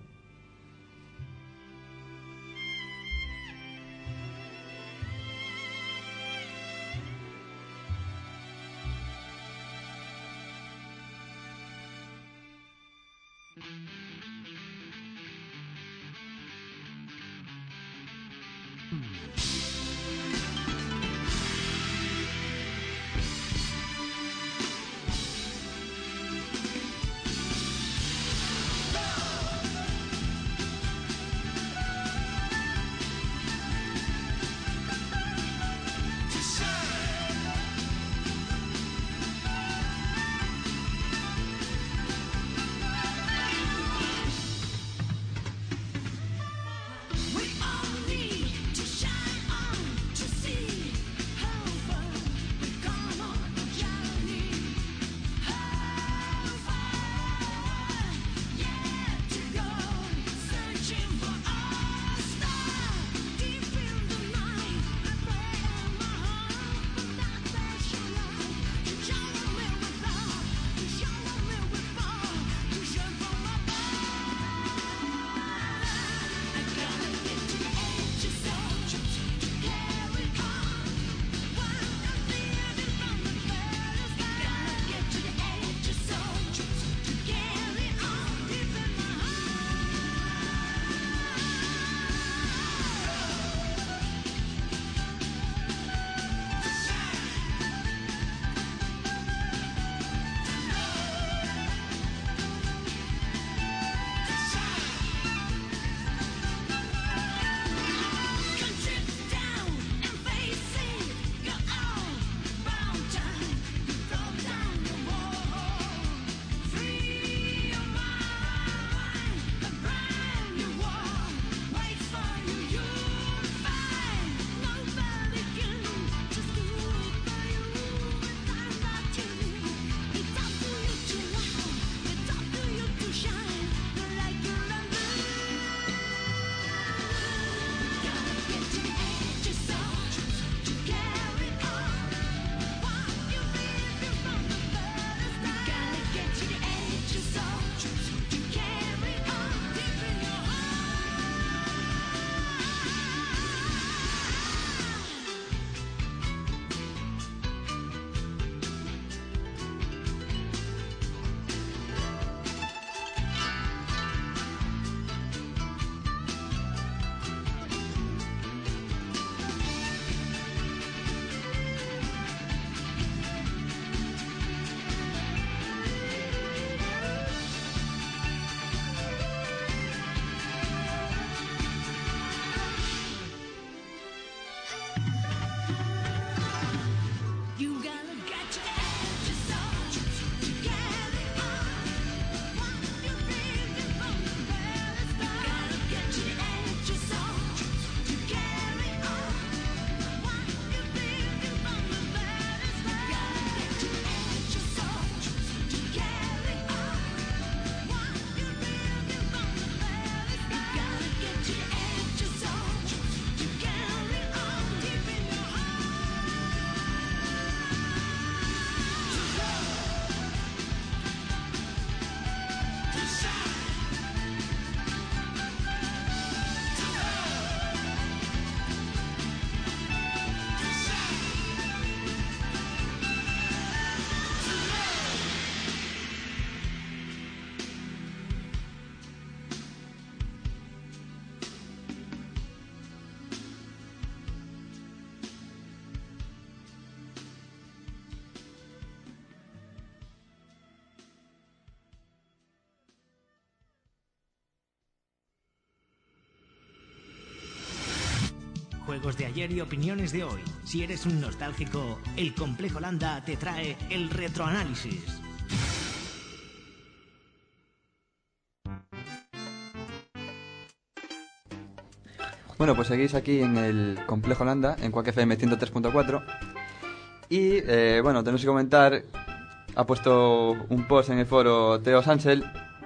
Juegos de ayer y opiniones de hoy. Si eres un nostálgico, el Complejo Landa te trae el retroanálisis. Bueno, pues seguís aquí en el Complejo Landa, en Quack F M ciento tres punto cuatro. Y, eh, bueno, tenemos que comentar, ha puesto un post en el foro Teo Sansel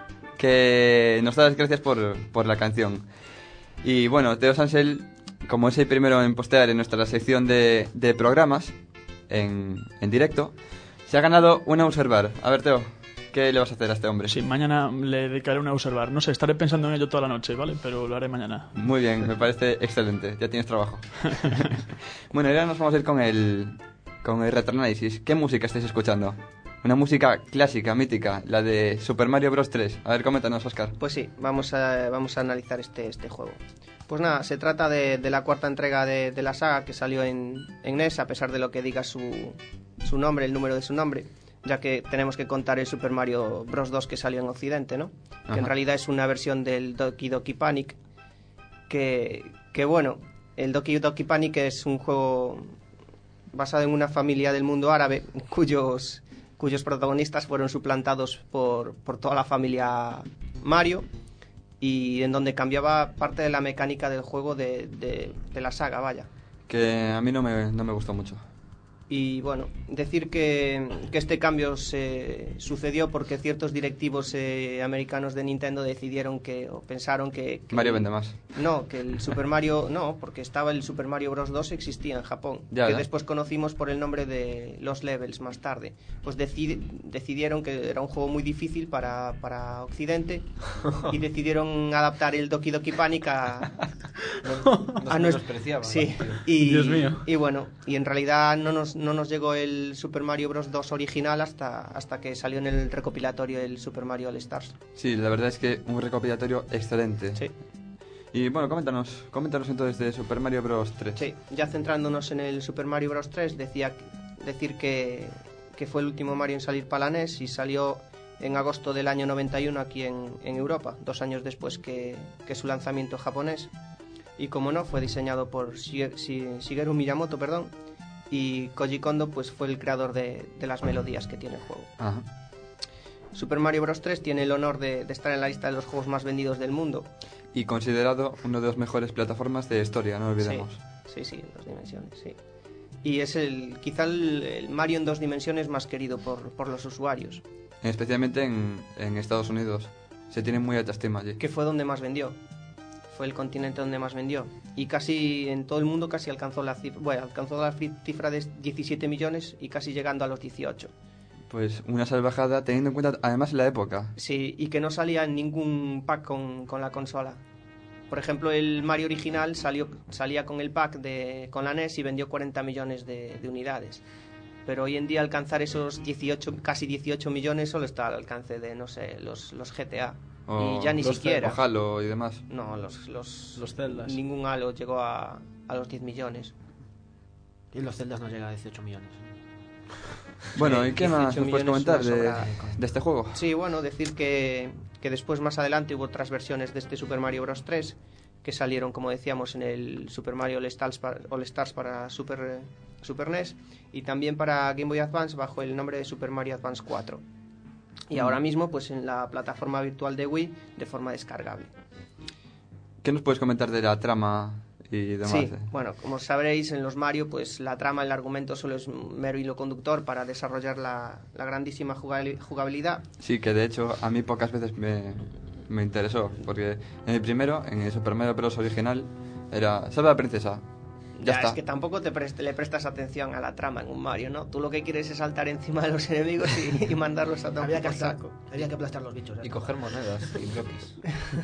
que nos da las gracias por, por la canción. Y bueno, Teo Sansel, como es el primero en postear en nuestra sección de, de programas en, en directo, se ha ganado una Userbar. A ver, Teo, ¿qué le vas a hacer a este hombre? Sí, mañana le dedicaré una Userbar. No sé, estaré pensando en ello toda la noche, ¿vale? Pero lo haré mañana. Muy bien, me parece excelente. Ya tienes trabajo. Bueno, ahora nos vamos a ir con el, con el retroanálisis. ¿Qué música estáis escuchando? Una música clásica, mítica, la de Super Mario Bros. tres. A ver, coméntanos, Óscar. Pues sí, vamos a, vamos a analizar este, este juego. Pues nada, se trata de, de la cuarta entrega de, de la saga que salió en, en N E S, a pesar de lo que diga su, su nombre, el número de su nombre, ya que tenemos que contar el Super Mario Bros. dos que salió en Occidente, ¿no? Ajá. Que en realidad es una versión del Doki Doki Panic, que, que bueno, el Doki Doki Panic es un juego basado en una familia del mundo árabe cuyos, cuyos protagonistas fueron suplantados por, por toda la familia Mario, y en donde cambiaba parte de la mecánica del juego de, de, de la saga, vaya. Que a mí no me, no me gustó mucho. Y bueno, decir que, que este cambio se sucedió porque ciertos directivos eh, americanos de Nintendo decidieron que, o pensaron que, que Mario vende más. No, que el Super Mario, no, porque estaba el Super Mario Bros. dos, existía en Japón, Ya, que ya. después conocimos por el nombre de Los Levels más tarde. Pues decid, decidieron que era un juego muy difícil para, para Occidente y decidieron adaptar el Doki Doki Panic a, a nuestro... Sí, y, Dios mío. y bueno, y en realidad no nos, no nos llegó el Super Mario Bros. dos original hasta, hasta que salió en el recopilatorio el Super Mario All Stars. Sí, la verdad es que un recopilatorio excelente. Sí. Y bueno, coméntanos, coméntanos entonces de Super Mario Bros. tres. Sí, ya centrándonos en el Super Mario Bros. tres, decía, decir que, que fue el último Mario en salir para la N E S y salió en agosto del año noventa y uno aquí en, en Europa, dos años después que, que su lanzamiento japonés. Y como no, fue diseñado por Shige- Shi- Shigeru Miyamoto, perdón, y Koji Kondo pues fue el creador de, de las melodías que tiene el juego. Ajá. Super Mario Bros. tres tiene el honor de, de estar en la lista de los juegos más vendidos del mundo. Y considerado uno de los mejores plataformas de historia, no olvidemos. Sí, sí, sí, en dos dimensiones, sí. Y es el quizá el, el Mario en dos dimensiones más querido por, por los usuarios, Especialmente en, en Estados Unidos. Se tiene muy alta estima allí. que fue donde más vendió. Fue el continente donde más vendió. Y casi en todo el mundo casi alcanzó la cifra, bueno, alcanzó la cifra de diecisiete millones y casi llegando a los dieciocho. Pues una salvajada, teniendo en cuenta además la época. Sí, y que no salía en ningún pack con, con la consola. Por ejemplo, el Mario original salió, salía con el pack de, con la N E S y vendió cuarenta millones de, de unidades. Pero hoy en día alcanzar esos dieciocho, casi dieciocho millones solo está al alcance de, no sé, los, los G T A. O y ya ni los siquiera. O Halo y demás. No, los, los, Los Zeldas. ningún Halo llegó a, a los diez millones. Y los celdas no llegan a dieciocho millones. Bueno, ¿y qué más dieciocho nos puedes millones comentar una de, sobrada. de este juego? Sí, bueno, decir que, que después más adelante hubo otras versiones de este Super Mario Bros. tres que salieron, como decíamos, en el Super Mario All Stars para, All Stars para Super, eh, Super N E S y también para Game Boy Advance bajo el nombre de Super Mario Advance cuatro. Y ahora mismo pues en la plataforma virtual de Wii de forma descargable. ¿Qué nos puedes comentar de la trama y demás? Sí, eh? bueno, como sabréis, en los Mario, pues la trama, el argumento solo es un mero hilo conductor para desarrollar la, la grandísima jugabil- jugabilidad. Sí, que de hecho a mí pocas veces me, me interesó, porque en el primero, en el Super Mario Bros. Original, era salva a la princesa. Ya, Ya, está. es que tampoco te prest- le prestas atención a la trama en un Mario, ¿no? Tú lo que quieres es saltar encima de los enemigos y, y mandarlos a tomar Había que, por aplastar, saco. había que aplastar los bichos. ya Y está. coger monedas y bloques.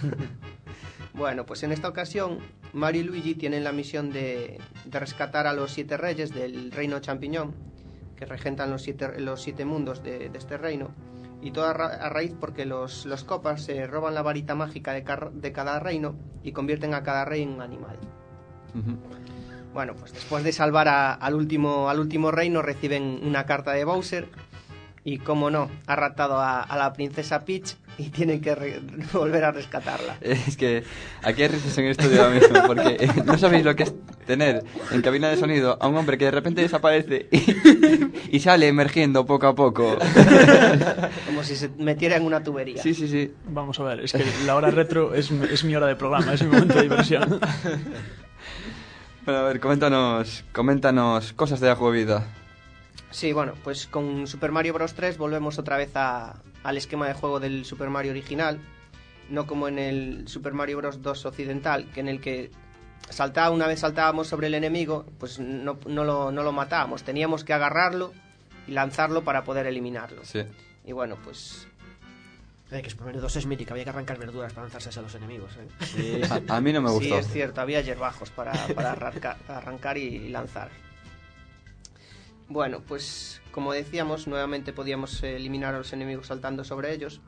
Bueno, pues en esta ocasión, Mario y Luigi tienen la misión de, de rescatar a los siete reyes del reino champiñón, que regentan los siete, los siete mundos de, de este reino, y todo a, ra- a raíz porque los, los copas se roban la varita mágica de, car- de cada reino y convierten a cada rey en un animal. Ujú. Bueno, pues después de salvar a- al, último, al último reino reciben una carta de Bowser y, como no, ha raptado a, a la princesa Peach y tienen que re- volver a rescatarla. Es que aquí hay risas en el estudio ahora mismo, porque eh, no sabéis lo que es tener en cabina de sonido a un hombre que de repente desaparece y, y sale emergiendo poco a poco. Como si se metiera en una tubería. Sí, sí, sí. Vamos a ver, es que la hora retro es, es mi hora de programa, es mi momento de diversión. Bueno, a ver, coméntanos, coméntanos cosas de la jugabilidad. Sí, bueno, pues con Super Mario Bros. tres volvemos otra vez a, al esquema de juego del Super Mario original, no como en el Super Mario Bros. dos occidental, que en el que saltaba, una vez saltábamos sobre el enemigo, pues no, no, lo, no lo matábamos, teníamos que agarrarlo y lanzarlo para poder eliminarlo. Sí. Y bueno, pues... Eh, que Super Mario dos es mítica, había que arrancar verduras para lanzarse a los enemigos. ¿eh? Sí, A, a mí no me gustó. Sí, es cierto, había hierbajos para, para arrancar, arrancar y, y lanzar. Bueno, pues como decíamos, nuevamente podíamos eliminar a los enemigos saltando sobre ellos.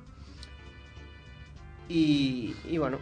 Y, y bueno,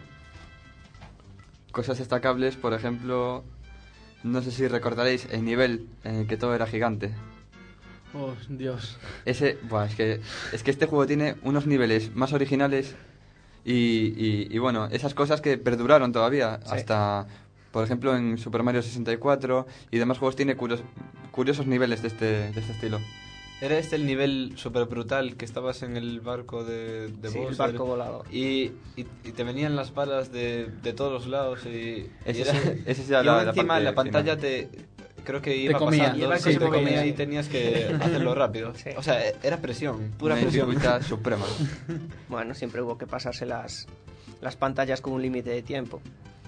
Cosas destacables, por ejemplo, no sé si recordaréis el nivel en el que todo era gigante. Oh, Dios. Ese, buah, es que es que este juego tiene unos niveles más originales y, y, y bueno, esas cosas que perduraron todavía Sí. hasta, por ejemplo, en Super Mario sesenta y cuatro y demás juegos tiene curios- curiosos niveles de este, de este estilo. Era este el nivel súper brutal que estabas en el barco de, de sí, el Bowser barco volador. y, y, y te venían las balas de, de todos los lados y, Ese y era- sí- ese sí era y la- aún la encima parte la pantalla final. te creo que iba comía, pasando, y el barco sí, se te movía, comía y sí. tenías que hacerlo rápido. Sí. O sea, era presión, pura Una presión. dificultad suprema. Bueno, siempre hubo que pasarse las, las pantallas con un límite de tiempo.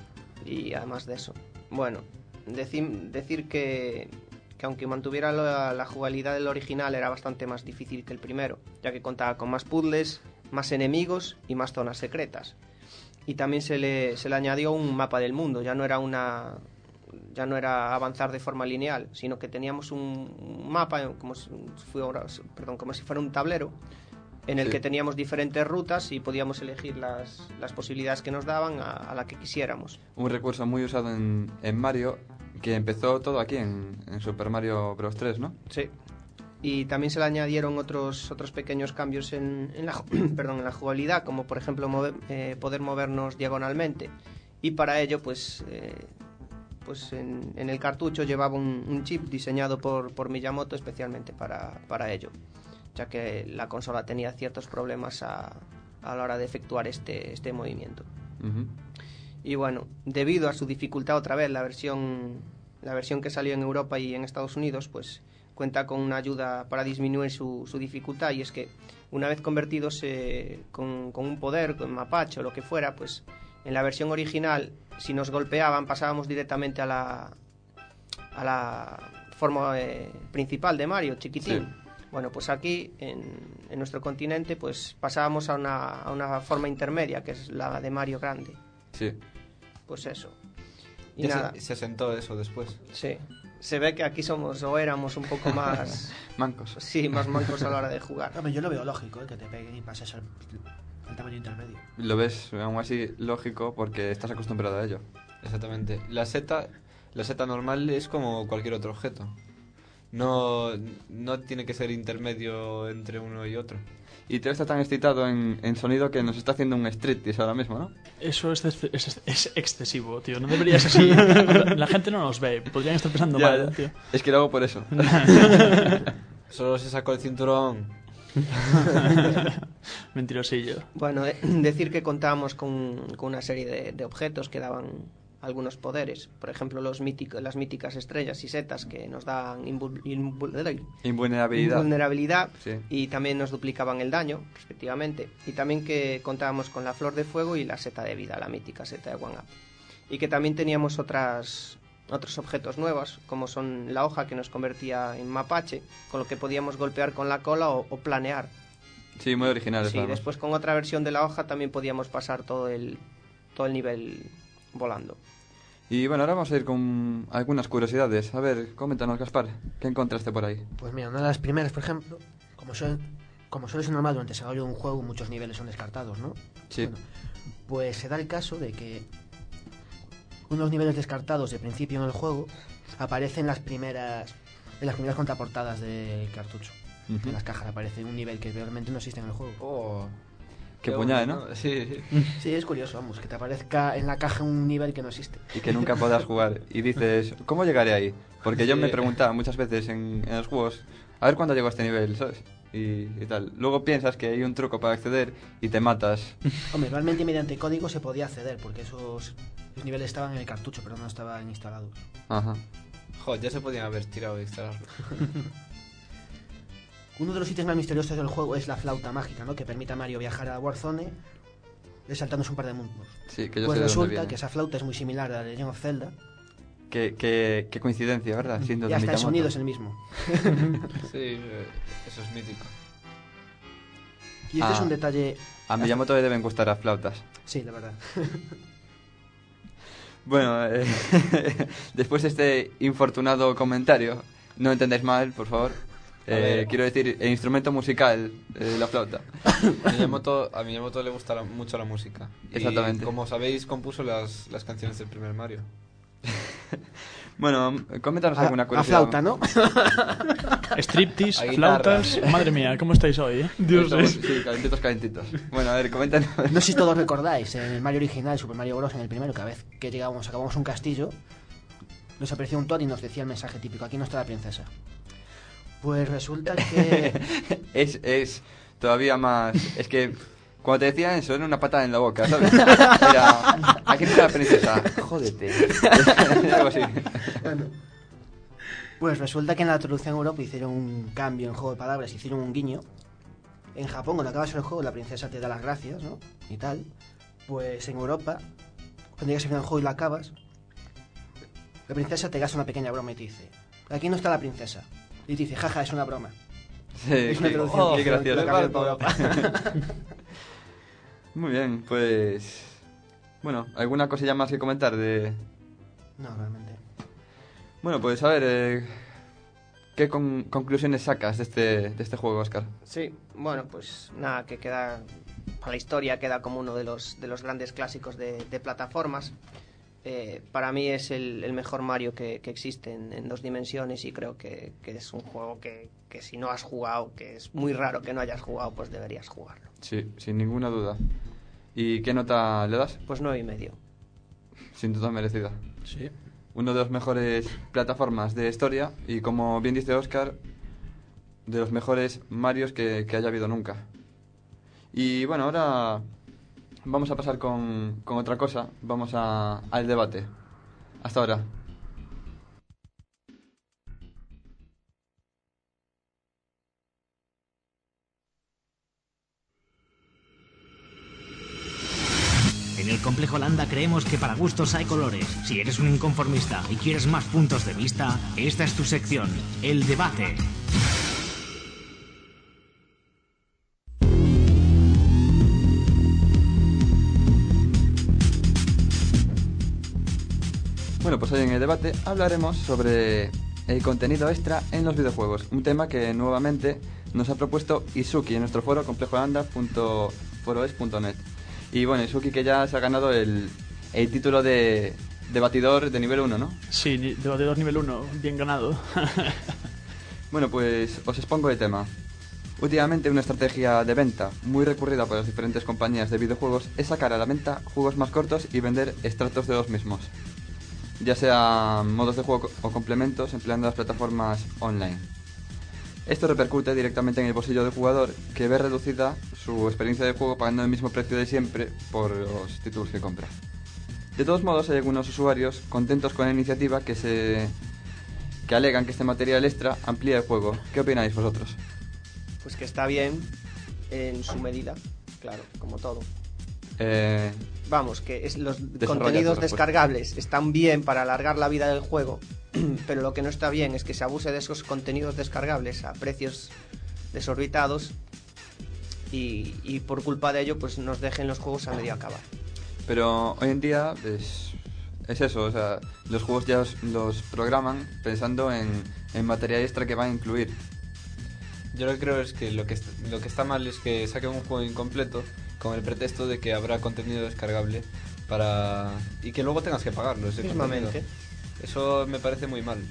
Y además de eso, bueno, decir, decir que, que aunque mantuviera la, la jugabilidad del original era bastante más difícil que el primero, ya que contaba con más puzzles, más enemigos y más zonas secretas. Y también se le, se le añadió un mapa del mundo, ya no era una ya no era avanzar de forma lineal, sino que teníamos un, un mapa como si, fuera, perdón, como si fuera un tablero en el Sí. que teníamos diferentes rutas y podíamos elegir las, las posibilidades que nos daban a, a la que quisiéramos. Un recurso muy usado en, en Mario que empezó todo aquí en, en Super Mario Bros. tres, ¿no? Sí. Y también se le añadieron otros otros pequeños cambios en, en la ju- perdón, en la jugabilidad, como por ejemplo mover- eh, poder movernos diagonalmente. Y para ello, pues, eh, pues en, en el cartucho llevaba un, un chip diseñado por, por Miyamoto especialmente para, para ello, ya que la consola tenía ciertos problemas a, a la hora de efectuar este, este movimiento. Ujú. Y bueno, debido a su dificultad otra vez, la versión, la versión que salió en Europa y en Estados Unidos, pues cuenta con una ayuda para disminuir su, su dificultad, y es que una vez convertidos eh, con, con un poder, con mapache o lo que fuera, pues en la versión original, si nos golpeaban, pasábamos directamente a la, a la forma eh, principal de Mario, chiquitín. Sí. Bueno, pues aquí, en, en nuestro continente, pues pasábamos a una, a una forma intermedia, que es la de Mario grande. Sí. Pues eso. Y Ya nada, se, se asentó eso después. sí. Se ve que aquí somos o éramos un poco más, Mancos. sí, más mancos a la hora de jugar. Hombre, yo lo veo lógico, ¿eh? Que te peguen y pases al, al tamaño intermedio. Lo ves aún así lógico porque estás acostumbrado a ello. Exactamente. La seta, la seta normal es como cualquier otro objeto. No, no tiene que ser intermedio entre uno y otro. Y Teo está tan excitado en, en sonido que nos está haciendo un striptease ahora mismo, ¿no? Eso es, es, es- es excesivo, tío. No deberías así. La, la gente no nos ve. Podrían estar pensando Ya, mal, ya. tío. Es que lo hago por eso. Solo se sacó el cinturón. Mentirosillo. Bueno, de- decir que contábamos con, con una serie de, de objetos que daban algunos poderes. Por ejemplo, los mítico- las míticas estrellas y setas que nos dan invul- invul- Invulnerabilidad. invulnerabilidad Sí. y también nos duplicaban el daño, respectivamente. Y también que contábamos con la flor de fuego y la seta de vida, la mítica seta de One Up. Y que también teníamos otras otros objetos nuevos, como son la hoja que nos convertía en mapache, con lo que podíamos golpear con la cola o, o planear. Sí, muy original. Sí, después con otra versión de la hoja también podíamos pasar todo el, todo el nivel volando. Y bueno, ahora vamos a ir con algunas curiosidades. A ver, coméntanos, Gaspar, ¿qué encontraste por ahí? Pues mira, una de las primeras, por ejemplo, como suele, como suele ser normal durante el desarrollo de un juego, muchos niveles son descartados, ¿no? Sí. Bueno, pues se da el caso de que unos niveles descartados de principio en el juego aparecen en las primeras, en las primeras contraportadas del cartucho. Ujú. En las cajas aparece un nivel que realmente no existe en el juego. Oh, Qué puñada, ¿no? Sí, sí. Sí, es curioso, vamos, que te aparezca en la caja un nivel que no existe. Y que nunca podrás jugar. Y dices, ¿cómo llegaré ahí? Porque yo Sí. me preguntaba muchas veces en, en los juegos, a ver cuándo llego a este nivel, ¿sabes? Y, y tal. Luego piensas que hay un truco para acceder y te matas. Hombre, realmente mediante código se podía acceder, porque esos, esos niveles estaban en el cartucho, pero no estaban instalados. Ajá. Joder, ya se podían haber tirado y instalarlo. Uno de los ítems más misteriosos del juego es la flauta mágica, ¿no? Que permite a Mario viajar a Warzone saltándose un par de mundos. Sí, que yo pues sé de dónde resulta viene. que esa flauta es muy similar a la de Legend of Zelda. Qué, qué, qué coincidencia, ¿verdad? Siendo Y de hasta el Miyamoto. sonido es el mismo. Sí, eh, eso es mítico. Y este Ah. es un detalle... A Miyamoto le deben gustar las flautas. Sí, la verdad. Bueno, eh, después de este infortunado comentario, no entendáis mal, por favor. A Eh, ver. quiero decir, el instrumento musical, eh, la flauta. Miyamoto, a Miyamoto le gusta la- mucho la música. Y, Exactamente. como sabéis, compuso las, las canciones del primer Mario. Bueno, coméntanos A, alguna a curiosidad. flauta, ¿no? Striptease, A guitarra. flautas. Madre mía, ¿cómo estáis hoy? eh? Estamos- Sí, calentitos, calentitos. Bueno, a ver, coméntanos. No sé si todos recordáis, en el Mario original, Super Mario Bros. En el primero, cada vez que llegábamos, acabamos un castillo, nos aparecía un Toad y nos decía el mensaje típico, aquí no está la princesa. Pues resulta que... es, es todavía más... Es que cuando te decían eso era una patada en la boca, ¿sabes? Era... Aquí está la princesa. Jódete. Algo así. Pues resulta que en la traducción a Europa hicieron un cambio en juego de palabras, hicieron un guiño. En Japón, cuando acabas el juego, la princesa te da las gracias, ¿no? Y tal. Pues en Europa, cuando llegas al final del juego y lo acabas, la princesa te gasta una pequeña broma y te dice, aquí no está la princesa. Y te dice, jaja, es una broma. Sí, Es una qué- traducción oh, que qué gracioso. lo cambiaron para Europa. Muy bien, pues... Bueno, ¿alguna cosilla más que comentar de...? No, realmente. Bueno, pues a ver, eh, ¿qué con- conclusiones sacas de este, de este juego, Óscar? Sí, bueno, pues nada, que queda, para la historia queda como uno de los, de los grandes clásicos de, de plataformas. Eh, para mí es el, el mejor Mario que, que existe en, en dos dimensiones y creo que, que es un juego que, que si no has jugado, que es muy raro que no hayas jugado, pues deberías jugarlo. Sí, sin ninguna duda. ¿Y qué nota le das? Pues nueve y medio. Sin duda merecida. Sí. Uno de los mejores plataformas de historia y, como bien dice Óscar, de los mejores Marios que, que haya habido nunca. Y bueno, ahora vamos a pasar con, con otra cosa. Vamos a, al debate. Hasta ahora. En el Complejo Landa creemos que para gustos hay colores. Si eres un inconformista y quieres más puntos de vista, esta es tu sección, el debate. Bueno, pues hoy en el debate hablaremos sobre el contenido extra en los videojuegos. Un tema que nuevamente nos ha propuesto Isuki en nuestro foro complejolanda punto foroes punto net. Y bueno, Isuki que ya se ha ganado el, el título de debatidor de nivel uno, ¿no? Sí, ni- debatidor nivel uno, bien ganado. Bueno, pues os expongo el tema. Últimamente una estrategia de venta muy recurrida por las diferentes compañías de videojuegos es sacar a la venta juegos más cortos y vender extractos de los mismos, ya sea modos de juego o complementos empleando las plataformas online. Esto repercute directamente en el bolsillo del jugador, que ve reducida su experiencia de juego pagando el mismo precio de siempre por los títulos que compra. De todos modos, hay algunos usuarios contentos con la iniciativa que se que alegan que este material extra amplía el juego. ¿Qué opináis vosotros? Pues que está bien en su medida, claro, como todo. Eh, Vamos, que es, los Desarrolla tu contenidos respuesta. descargables están bien para alargar la vida del juego, pero lo que no está bien es que se abuse de esos contenidos descargables a precios desorbitados y, y por culpa de ello pues nos dejen los juegos a medio acabar. pero hoy en día es, es eso, o sea, los juegos ya os- los programan pensando en, en material extra que van a incluir. Yo lo que creo es que lo que, est- lo que está mal es que saquen un juego incompleto con el pretexto de que habrá contenido descargable para y que luego tengas que pagarlo ese Mismamente. contenido. Eso me parece muy mal.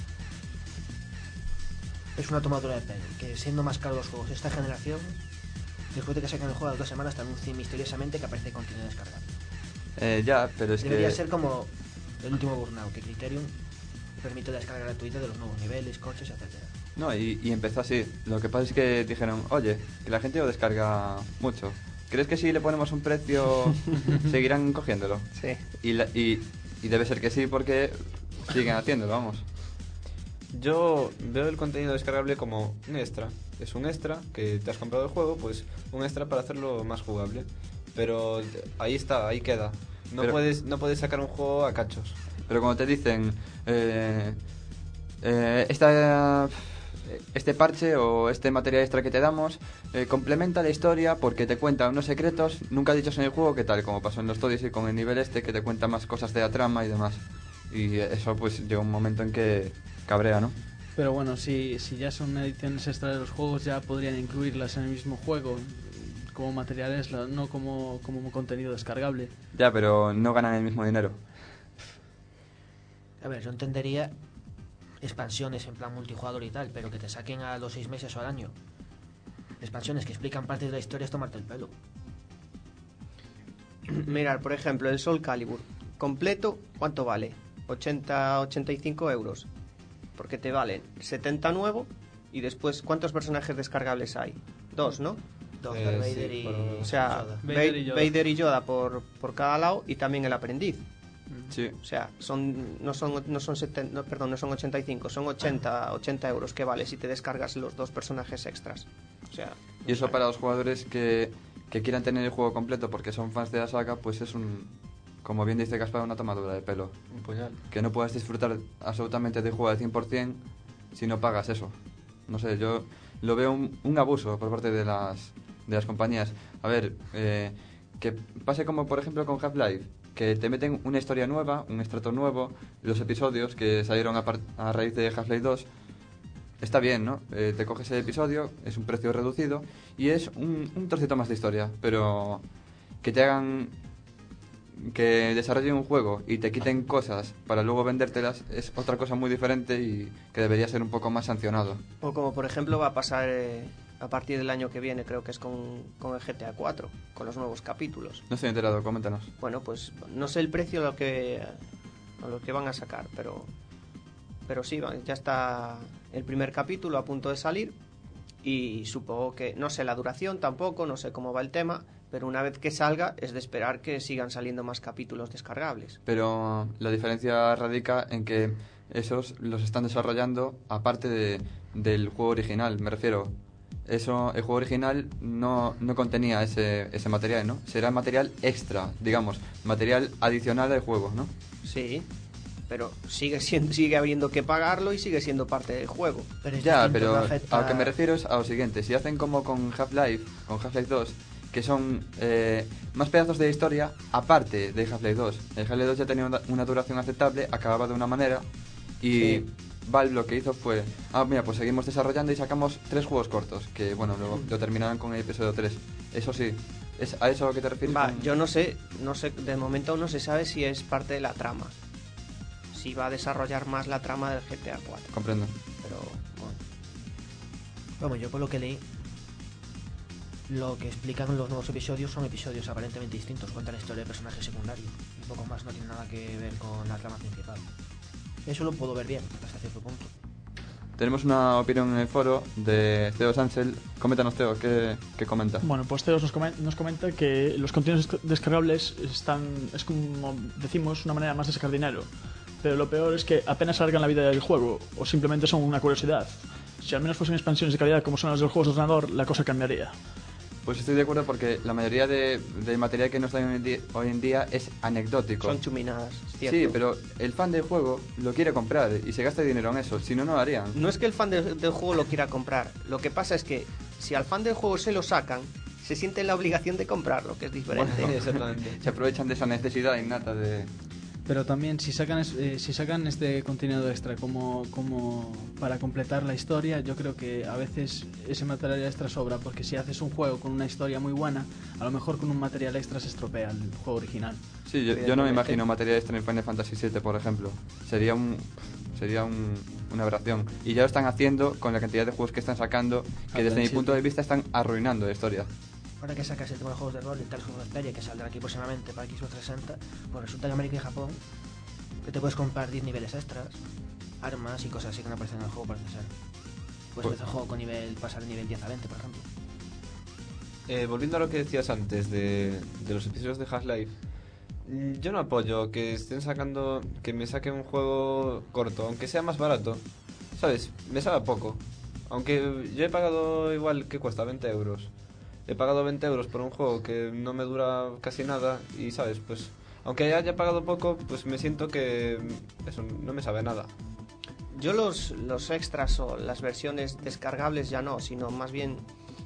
Es una tomadura de pelo, que siendo más caros los juegos de esta generación, después de que saquen el juego a las dos semanas te anuncien misteriosamente que aparece contenido descargable. Eh, ya, pero es Debería que... ser como el último Burnout, que Criterion permite la descarga gratuita de los nuevos niveles, coches, etcétera. No, y, y empezó así. Lo que pasa es que dijeron, oye, que la gente lo descarga mucho. ¿Crees que si le ponemos un precio seguirán cogiéndolo? Sí. Y, la- y, y debe ser que sí, porque siguen haciéndolo, vamos. Yo veo el contenido descargable como un extra es un extra que te has comprado el juego, pues un extra para hacerlo más jugable. Pero ahí está, ahí queda. No Pero- puedes no puedes sacar un juego a cachos. Pero como te dicen, eh, eh, esta, este parche o este material extra que te damos eh, complementa la historia porque te cuenta unos secretos nunca dichos en el juego, que tal, como pasó en los Odyssey con el nivel este, que te cuenta más cosas de la trama y demás. Y eso pues llega un momento en que cabrea, ¿no? Pero bueno, si, si ya son ediciones extra de los juegos, ya podrían incluirlas en el mismo juego como materiales, no como, como contenido descargable. Ya, pero no ganan el mismo dinero. A ver, yo entendería expansiones en plan multijugador y tal, pero que te saquen a los seis meses o al año expansiones que explican partes de la historia es tomarte el pelo. Mirar, por ejemplo, el Soul Calibur completo, ¿cuánto vale? ochenta, ochenta y cinco euros. Porque te valen setenta nuevo y después, ¿cuántos personajes descargables hay? Dos, ¿no? Dos, Eh, Darth sí, Vader y... pero- O sea, Yoda. Vader y Vader, Yoda. Vader y Yoda por, por cada lado y también el aprendiz. Sí. O sea, son no son no son setenta, no, perdón, no son ochenta y cinco, son ochenta, ochenta euros que vale si te descargas los dos personajes extras. O sea, Y eso para los jugadores que, que quieran tener el juego completo porque son fans de la saga, pues es un, como bien dice Gaspar, una tomadura de pelo. Un puñal. Que no puedas disfrutar absolutamente del juego al cien por ciento si no pagas eso. No sé, yo lo veo un, un abuso por parte de las, de las compañías. A ver, eh, que pase como por ejemplo con Half-Life, que te meten una historia nueva, un estrato nuevo, los episodios que salieron a, par- a raíz de Half-Life dos. Está bien, ¿no? Eh, te coges el episodio, es un precio reducido y es un, un trocito más de historia, pero que te hagan, que desarrollen un juego y te quiten cosas para luego vendértelas es otra cosa muy diferente y que debería ser un poco más sancionado. o como por ejemplo va a pasar eh, a partir del año que viene, creo que es con, con el G T A cuatro, con los nuevos capítulos. No estoy enterado, coméntanos. Bueno, pues no sé el precio a lo que a lo que van a sacar, pero pero sí, va- ya está el primer capítulo a punto de salir y supongo que no sé la duración tampoco, no sé cómo va el tema, pero una vez que salga es de esperar que sigan saliendo más capítulos descargables. Pero la diferencia radica en que esos los están desarrollando aparte de, del juego original, me refiero. Eso, el juego original no, no contenía ese, ese material, ¿no? Será material extra, digamos, material adicional al juego, ¿no? Sí, pero sigue siendo, sigue habiendo que pagarlo y sigue siendo parte del juego. Pero es Ya, distinto, pero no afecta- a lo que me refiero es a lo siguiente. Si hacen como con Half-Life, con Half-Life dos, que son eh, más pedazos de historia aparte de Half-Life dos. El Half-Life dos ya tenía una, una duración aceptable, acababa de una manera y Sí. Valve lo que hizo fue, ah, mira, pues seguimos desarrollando y sacamos tres juegos cortos, que bueno, luego lo terminaron con el episodio tres. Eso sí, ¿es a eso a lo que te refieres? Va, con- yo no sé, no sé, de momento no se sabe si es parte de la trama. Si va a desarrollar más la trama del G T A cuatro. Comprendo. Pero bueno, Vamos, yo por lo que leí, lo que explican los nuevos episodios son episodios aparentemente distintos, cuentan la historia de personajes secundarios. Un poco más, no tiene nada que ver con la trama principal. Eso lo puedo ver bien, hasta cierto punto. Tenemos una opinión en el foro de Teo Sansel. Coméntanos, Teo, ¿qué, qué comenta? Bueno, pues Teos nos comenta, nos comenta que los contenidos desca- descargables están, es como decimos, una manera más de sacar dinero. Pero lo peor es que apenas alargan la vida del juego, o simplemente son una curiosidad. Si al menos fuesen expansiones de calidad como son las de los juegos de ordenador, la cosa cambiaría. Pues estoy de acuerdo porque la mayoría de, del material que nos dan hoy en día, hoy en día es anecdótico. son chuminadas, es cierto. Sí, pero el fan del juego lo quiere comprar y se gasta dinero en eso, si no, no lo harían. No es que el fan del, del juego lo quiera comprar. Lo que pasa es que si al fan del juego se lo sacan, se siente en la obligación de comprarlo, que es diferente. Bueno, Exactamente. Se aprovechan de esa necesidad innata de... Pero también si sacan es- eh, si sacan este contenido extra como, como para completar la historia, yo creo que a veces ese material extra sobra, porque si haces un juego con una historia muy buena, a lo mejor con un material extra se estropea el juego original. Sí, yo, yo no me imagino material extra en Final Fantasy siete, por ejemplo. Sería un... Sería un- una aberración. Y ya lo están haciendo con la cantidad de juegos que están sacando, que desde mi sí. punto de vista están arruinando la historia. Ahora que sacas el tema de juegos de rol y tal, juegos de Xperia que saldrá aquí próximamente para Xbox trescientos sesenta, pues resulta que en América y Japón que te puedes comprar diez niveles extras, armas y cosas así que no aparecen en el juego, parece ser. Puedes Pues- empezar el juego con nivel, pasar de nivel diez a veinte, por ejemplo. Eh, volviendo a lo que decías antes de, de los episodios de Half-Life, mm, yo no apoyo que estén sacando, que me saquen un juego corto, aunque sea más barato. ¿Sabes? Me sabe a poco. Aunque yo he pagado igual que cuesta veinte euros. He pagado veinte euros por un juego que no me dura casi nada y, ¿sabes? Pues aunque haya pagado poco, pues me siento que eso no me sabe nada. Yo los, los extras o las versiones descargables ya no, sino más bien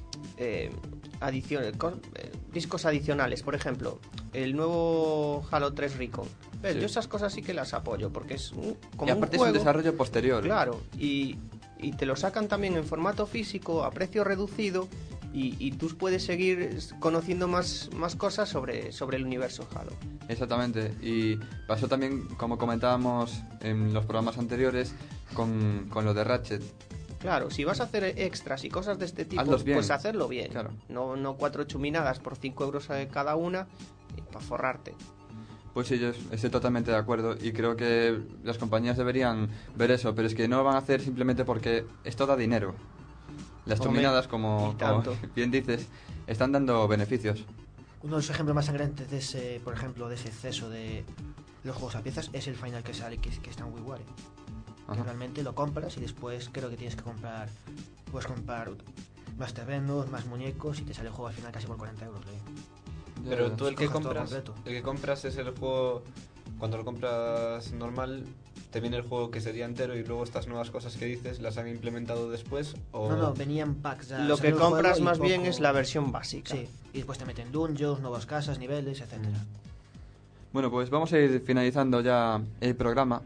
eh, adiciones, eh, discos adicionales. Por ejemplo, el nuevo Halo tres Recon. ¿Ves? Sí. Yo esas cosas sí que las apoyo, porque es un, como Y aparte un juego, es un desarrollo posterior. claro, y, y te lo sacan también en formato físico, a precio reducido, y, y tú puedes seguir conociendo más, más cosas sobre, sobre el universo Halo. Exactamente, y pasó también, como comentábamos en los programas anteriores, con, con lo de Ratchet. Claro, si vas a hacer extras y cosas de este tipo, Hazlos bien. pues hacerlo bien. Claro. No, no cuatro chuminadas por cinco euros cada una para forrarte. Pues sí, yo estoy totalmente de acuerdo y creo que las compañías deberían ver eso, pero es que no lo van a hacer simplemente porque esto da dinero. Las Hombre, chuminadas, como, y como tanto. bien dices, están dando beneficios. Uno de los ejemplos más sangrantes de ese, por ejemplo, de ese exceso de los juegos a piezas es el Final que sale, que, que está en WiiWare. Que Ajá. realmente lo compras y después creo que tienes que comprar, puedes comprar más terrenos, más muñecos y te sale el juego al final casi por cuarenta euros. ¿eh? Pero tú el que Coges todo compras, completo. el que compras es el juego. Cuando lo compras normal, te viene el juego que sería entero y luego estas nuevas cosas que dices las han implementado después. O No, no, venían packs. ya Lo salió que el juego compras y más bien poco- es la versión básica. Sí, y después te meten dungeons, nuevas casas, niveles, etcétera. Bueno, pues vamos a ir finalizando ya el programa.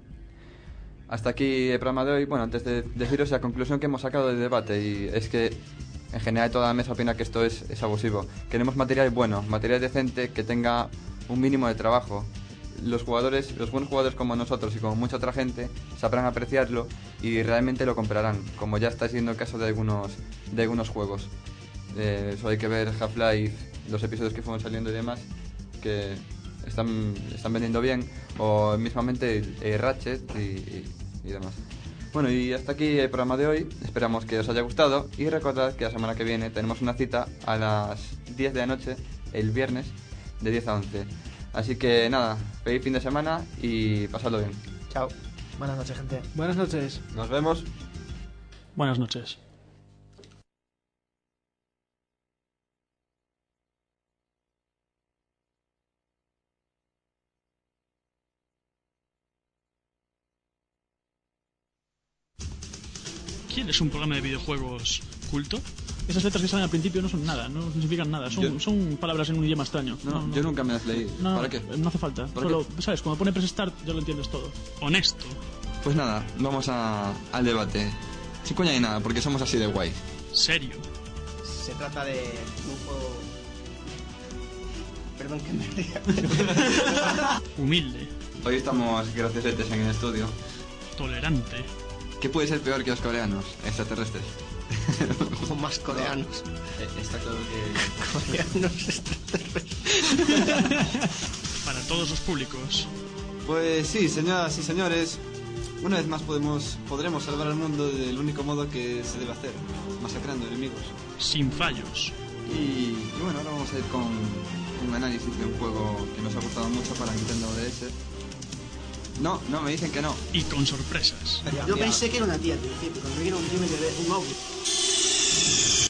Hasta aquí el programa de hoy. Bueno, antes de deciros la conclusión que hemos sacado del debate, y es que en general toda la mesa opina que esto es, es abusivo. Queremos material bueno, material decente, que tenga un mínimo de trabajo. Los jugadores, los buenos jugadores como nosotros y como mucha otra gente, sabrán apreciarlo y realmente lo comprarán, como ya está siendo el caso de algunos, de algunos juegos. Eh, eso hay que ver Half-Life, los episodios que fueron saliendo y demás, que están, están vendiendo bien, o mismamente eh, Ratchet y, y, y demás. Bueno, y hasta aquí el programa de hoy. Esperamos que os haya gustado y recordad que la semana que viene tenemos una cita a las diez de la noche, el viernes, de diez a once. Así que nada, feliz fin de semana y pasadlo bien. Chao. Buenas noches, gente. Buenas noches. Nos vemos. Buenas noches. ¿Quién es un programa de videojuegos culto? Esas letras que salen al principio no son nada, no significan nada, son, Yo- son palabras en un idioma extraño. No, yo nunca me las leí. No, ¿Para qué? No hace falta. ¿Para Solo, ¿sabes? Cuando pone press start ya lo entiendes todo. Honesto. Pues nada, vamos a, al debate. Sin coña ni nada, porque somos así de guay. Serio. Se trata de un juego... Perdón que me ría. Humilde. Hoy estamos graciosetes en el estudio. Tolerante. ¿Qué puede ser peor que los coreanos? Extraterrestres. O más coreanos. Eh, está claro que... Coreanos extraterrestres. Para todos los públicos. Pues sí, señoras y señores, una vez más podemos, podremos salvar al mundo del único modo que se debe hacer, masacrando enemigos. Sin fallos. Y, y bueno, ahora vamos a ir con un análisis de un juego que nos ha gustado mucho para Nintendo D S. No, no, me dicen que no. Y con sorpresas. Yo pensé que era una tía al principio, cuando vi un tío me quedé un audio.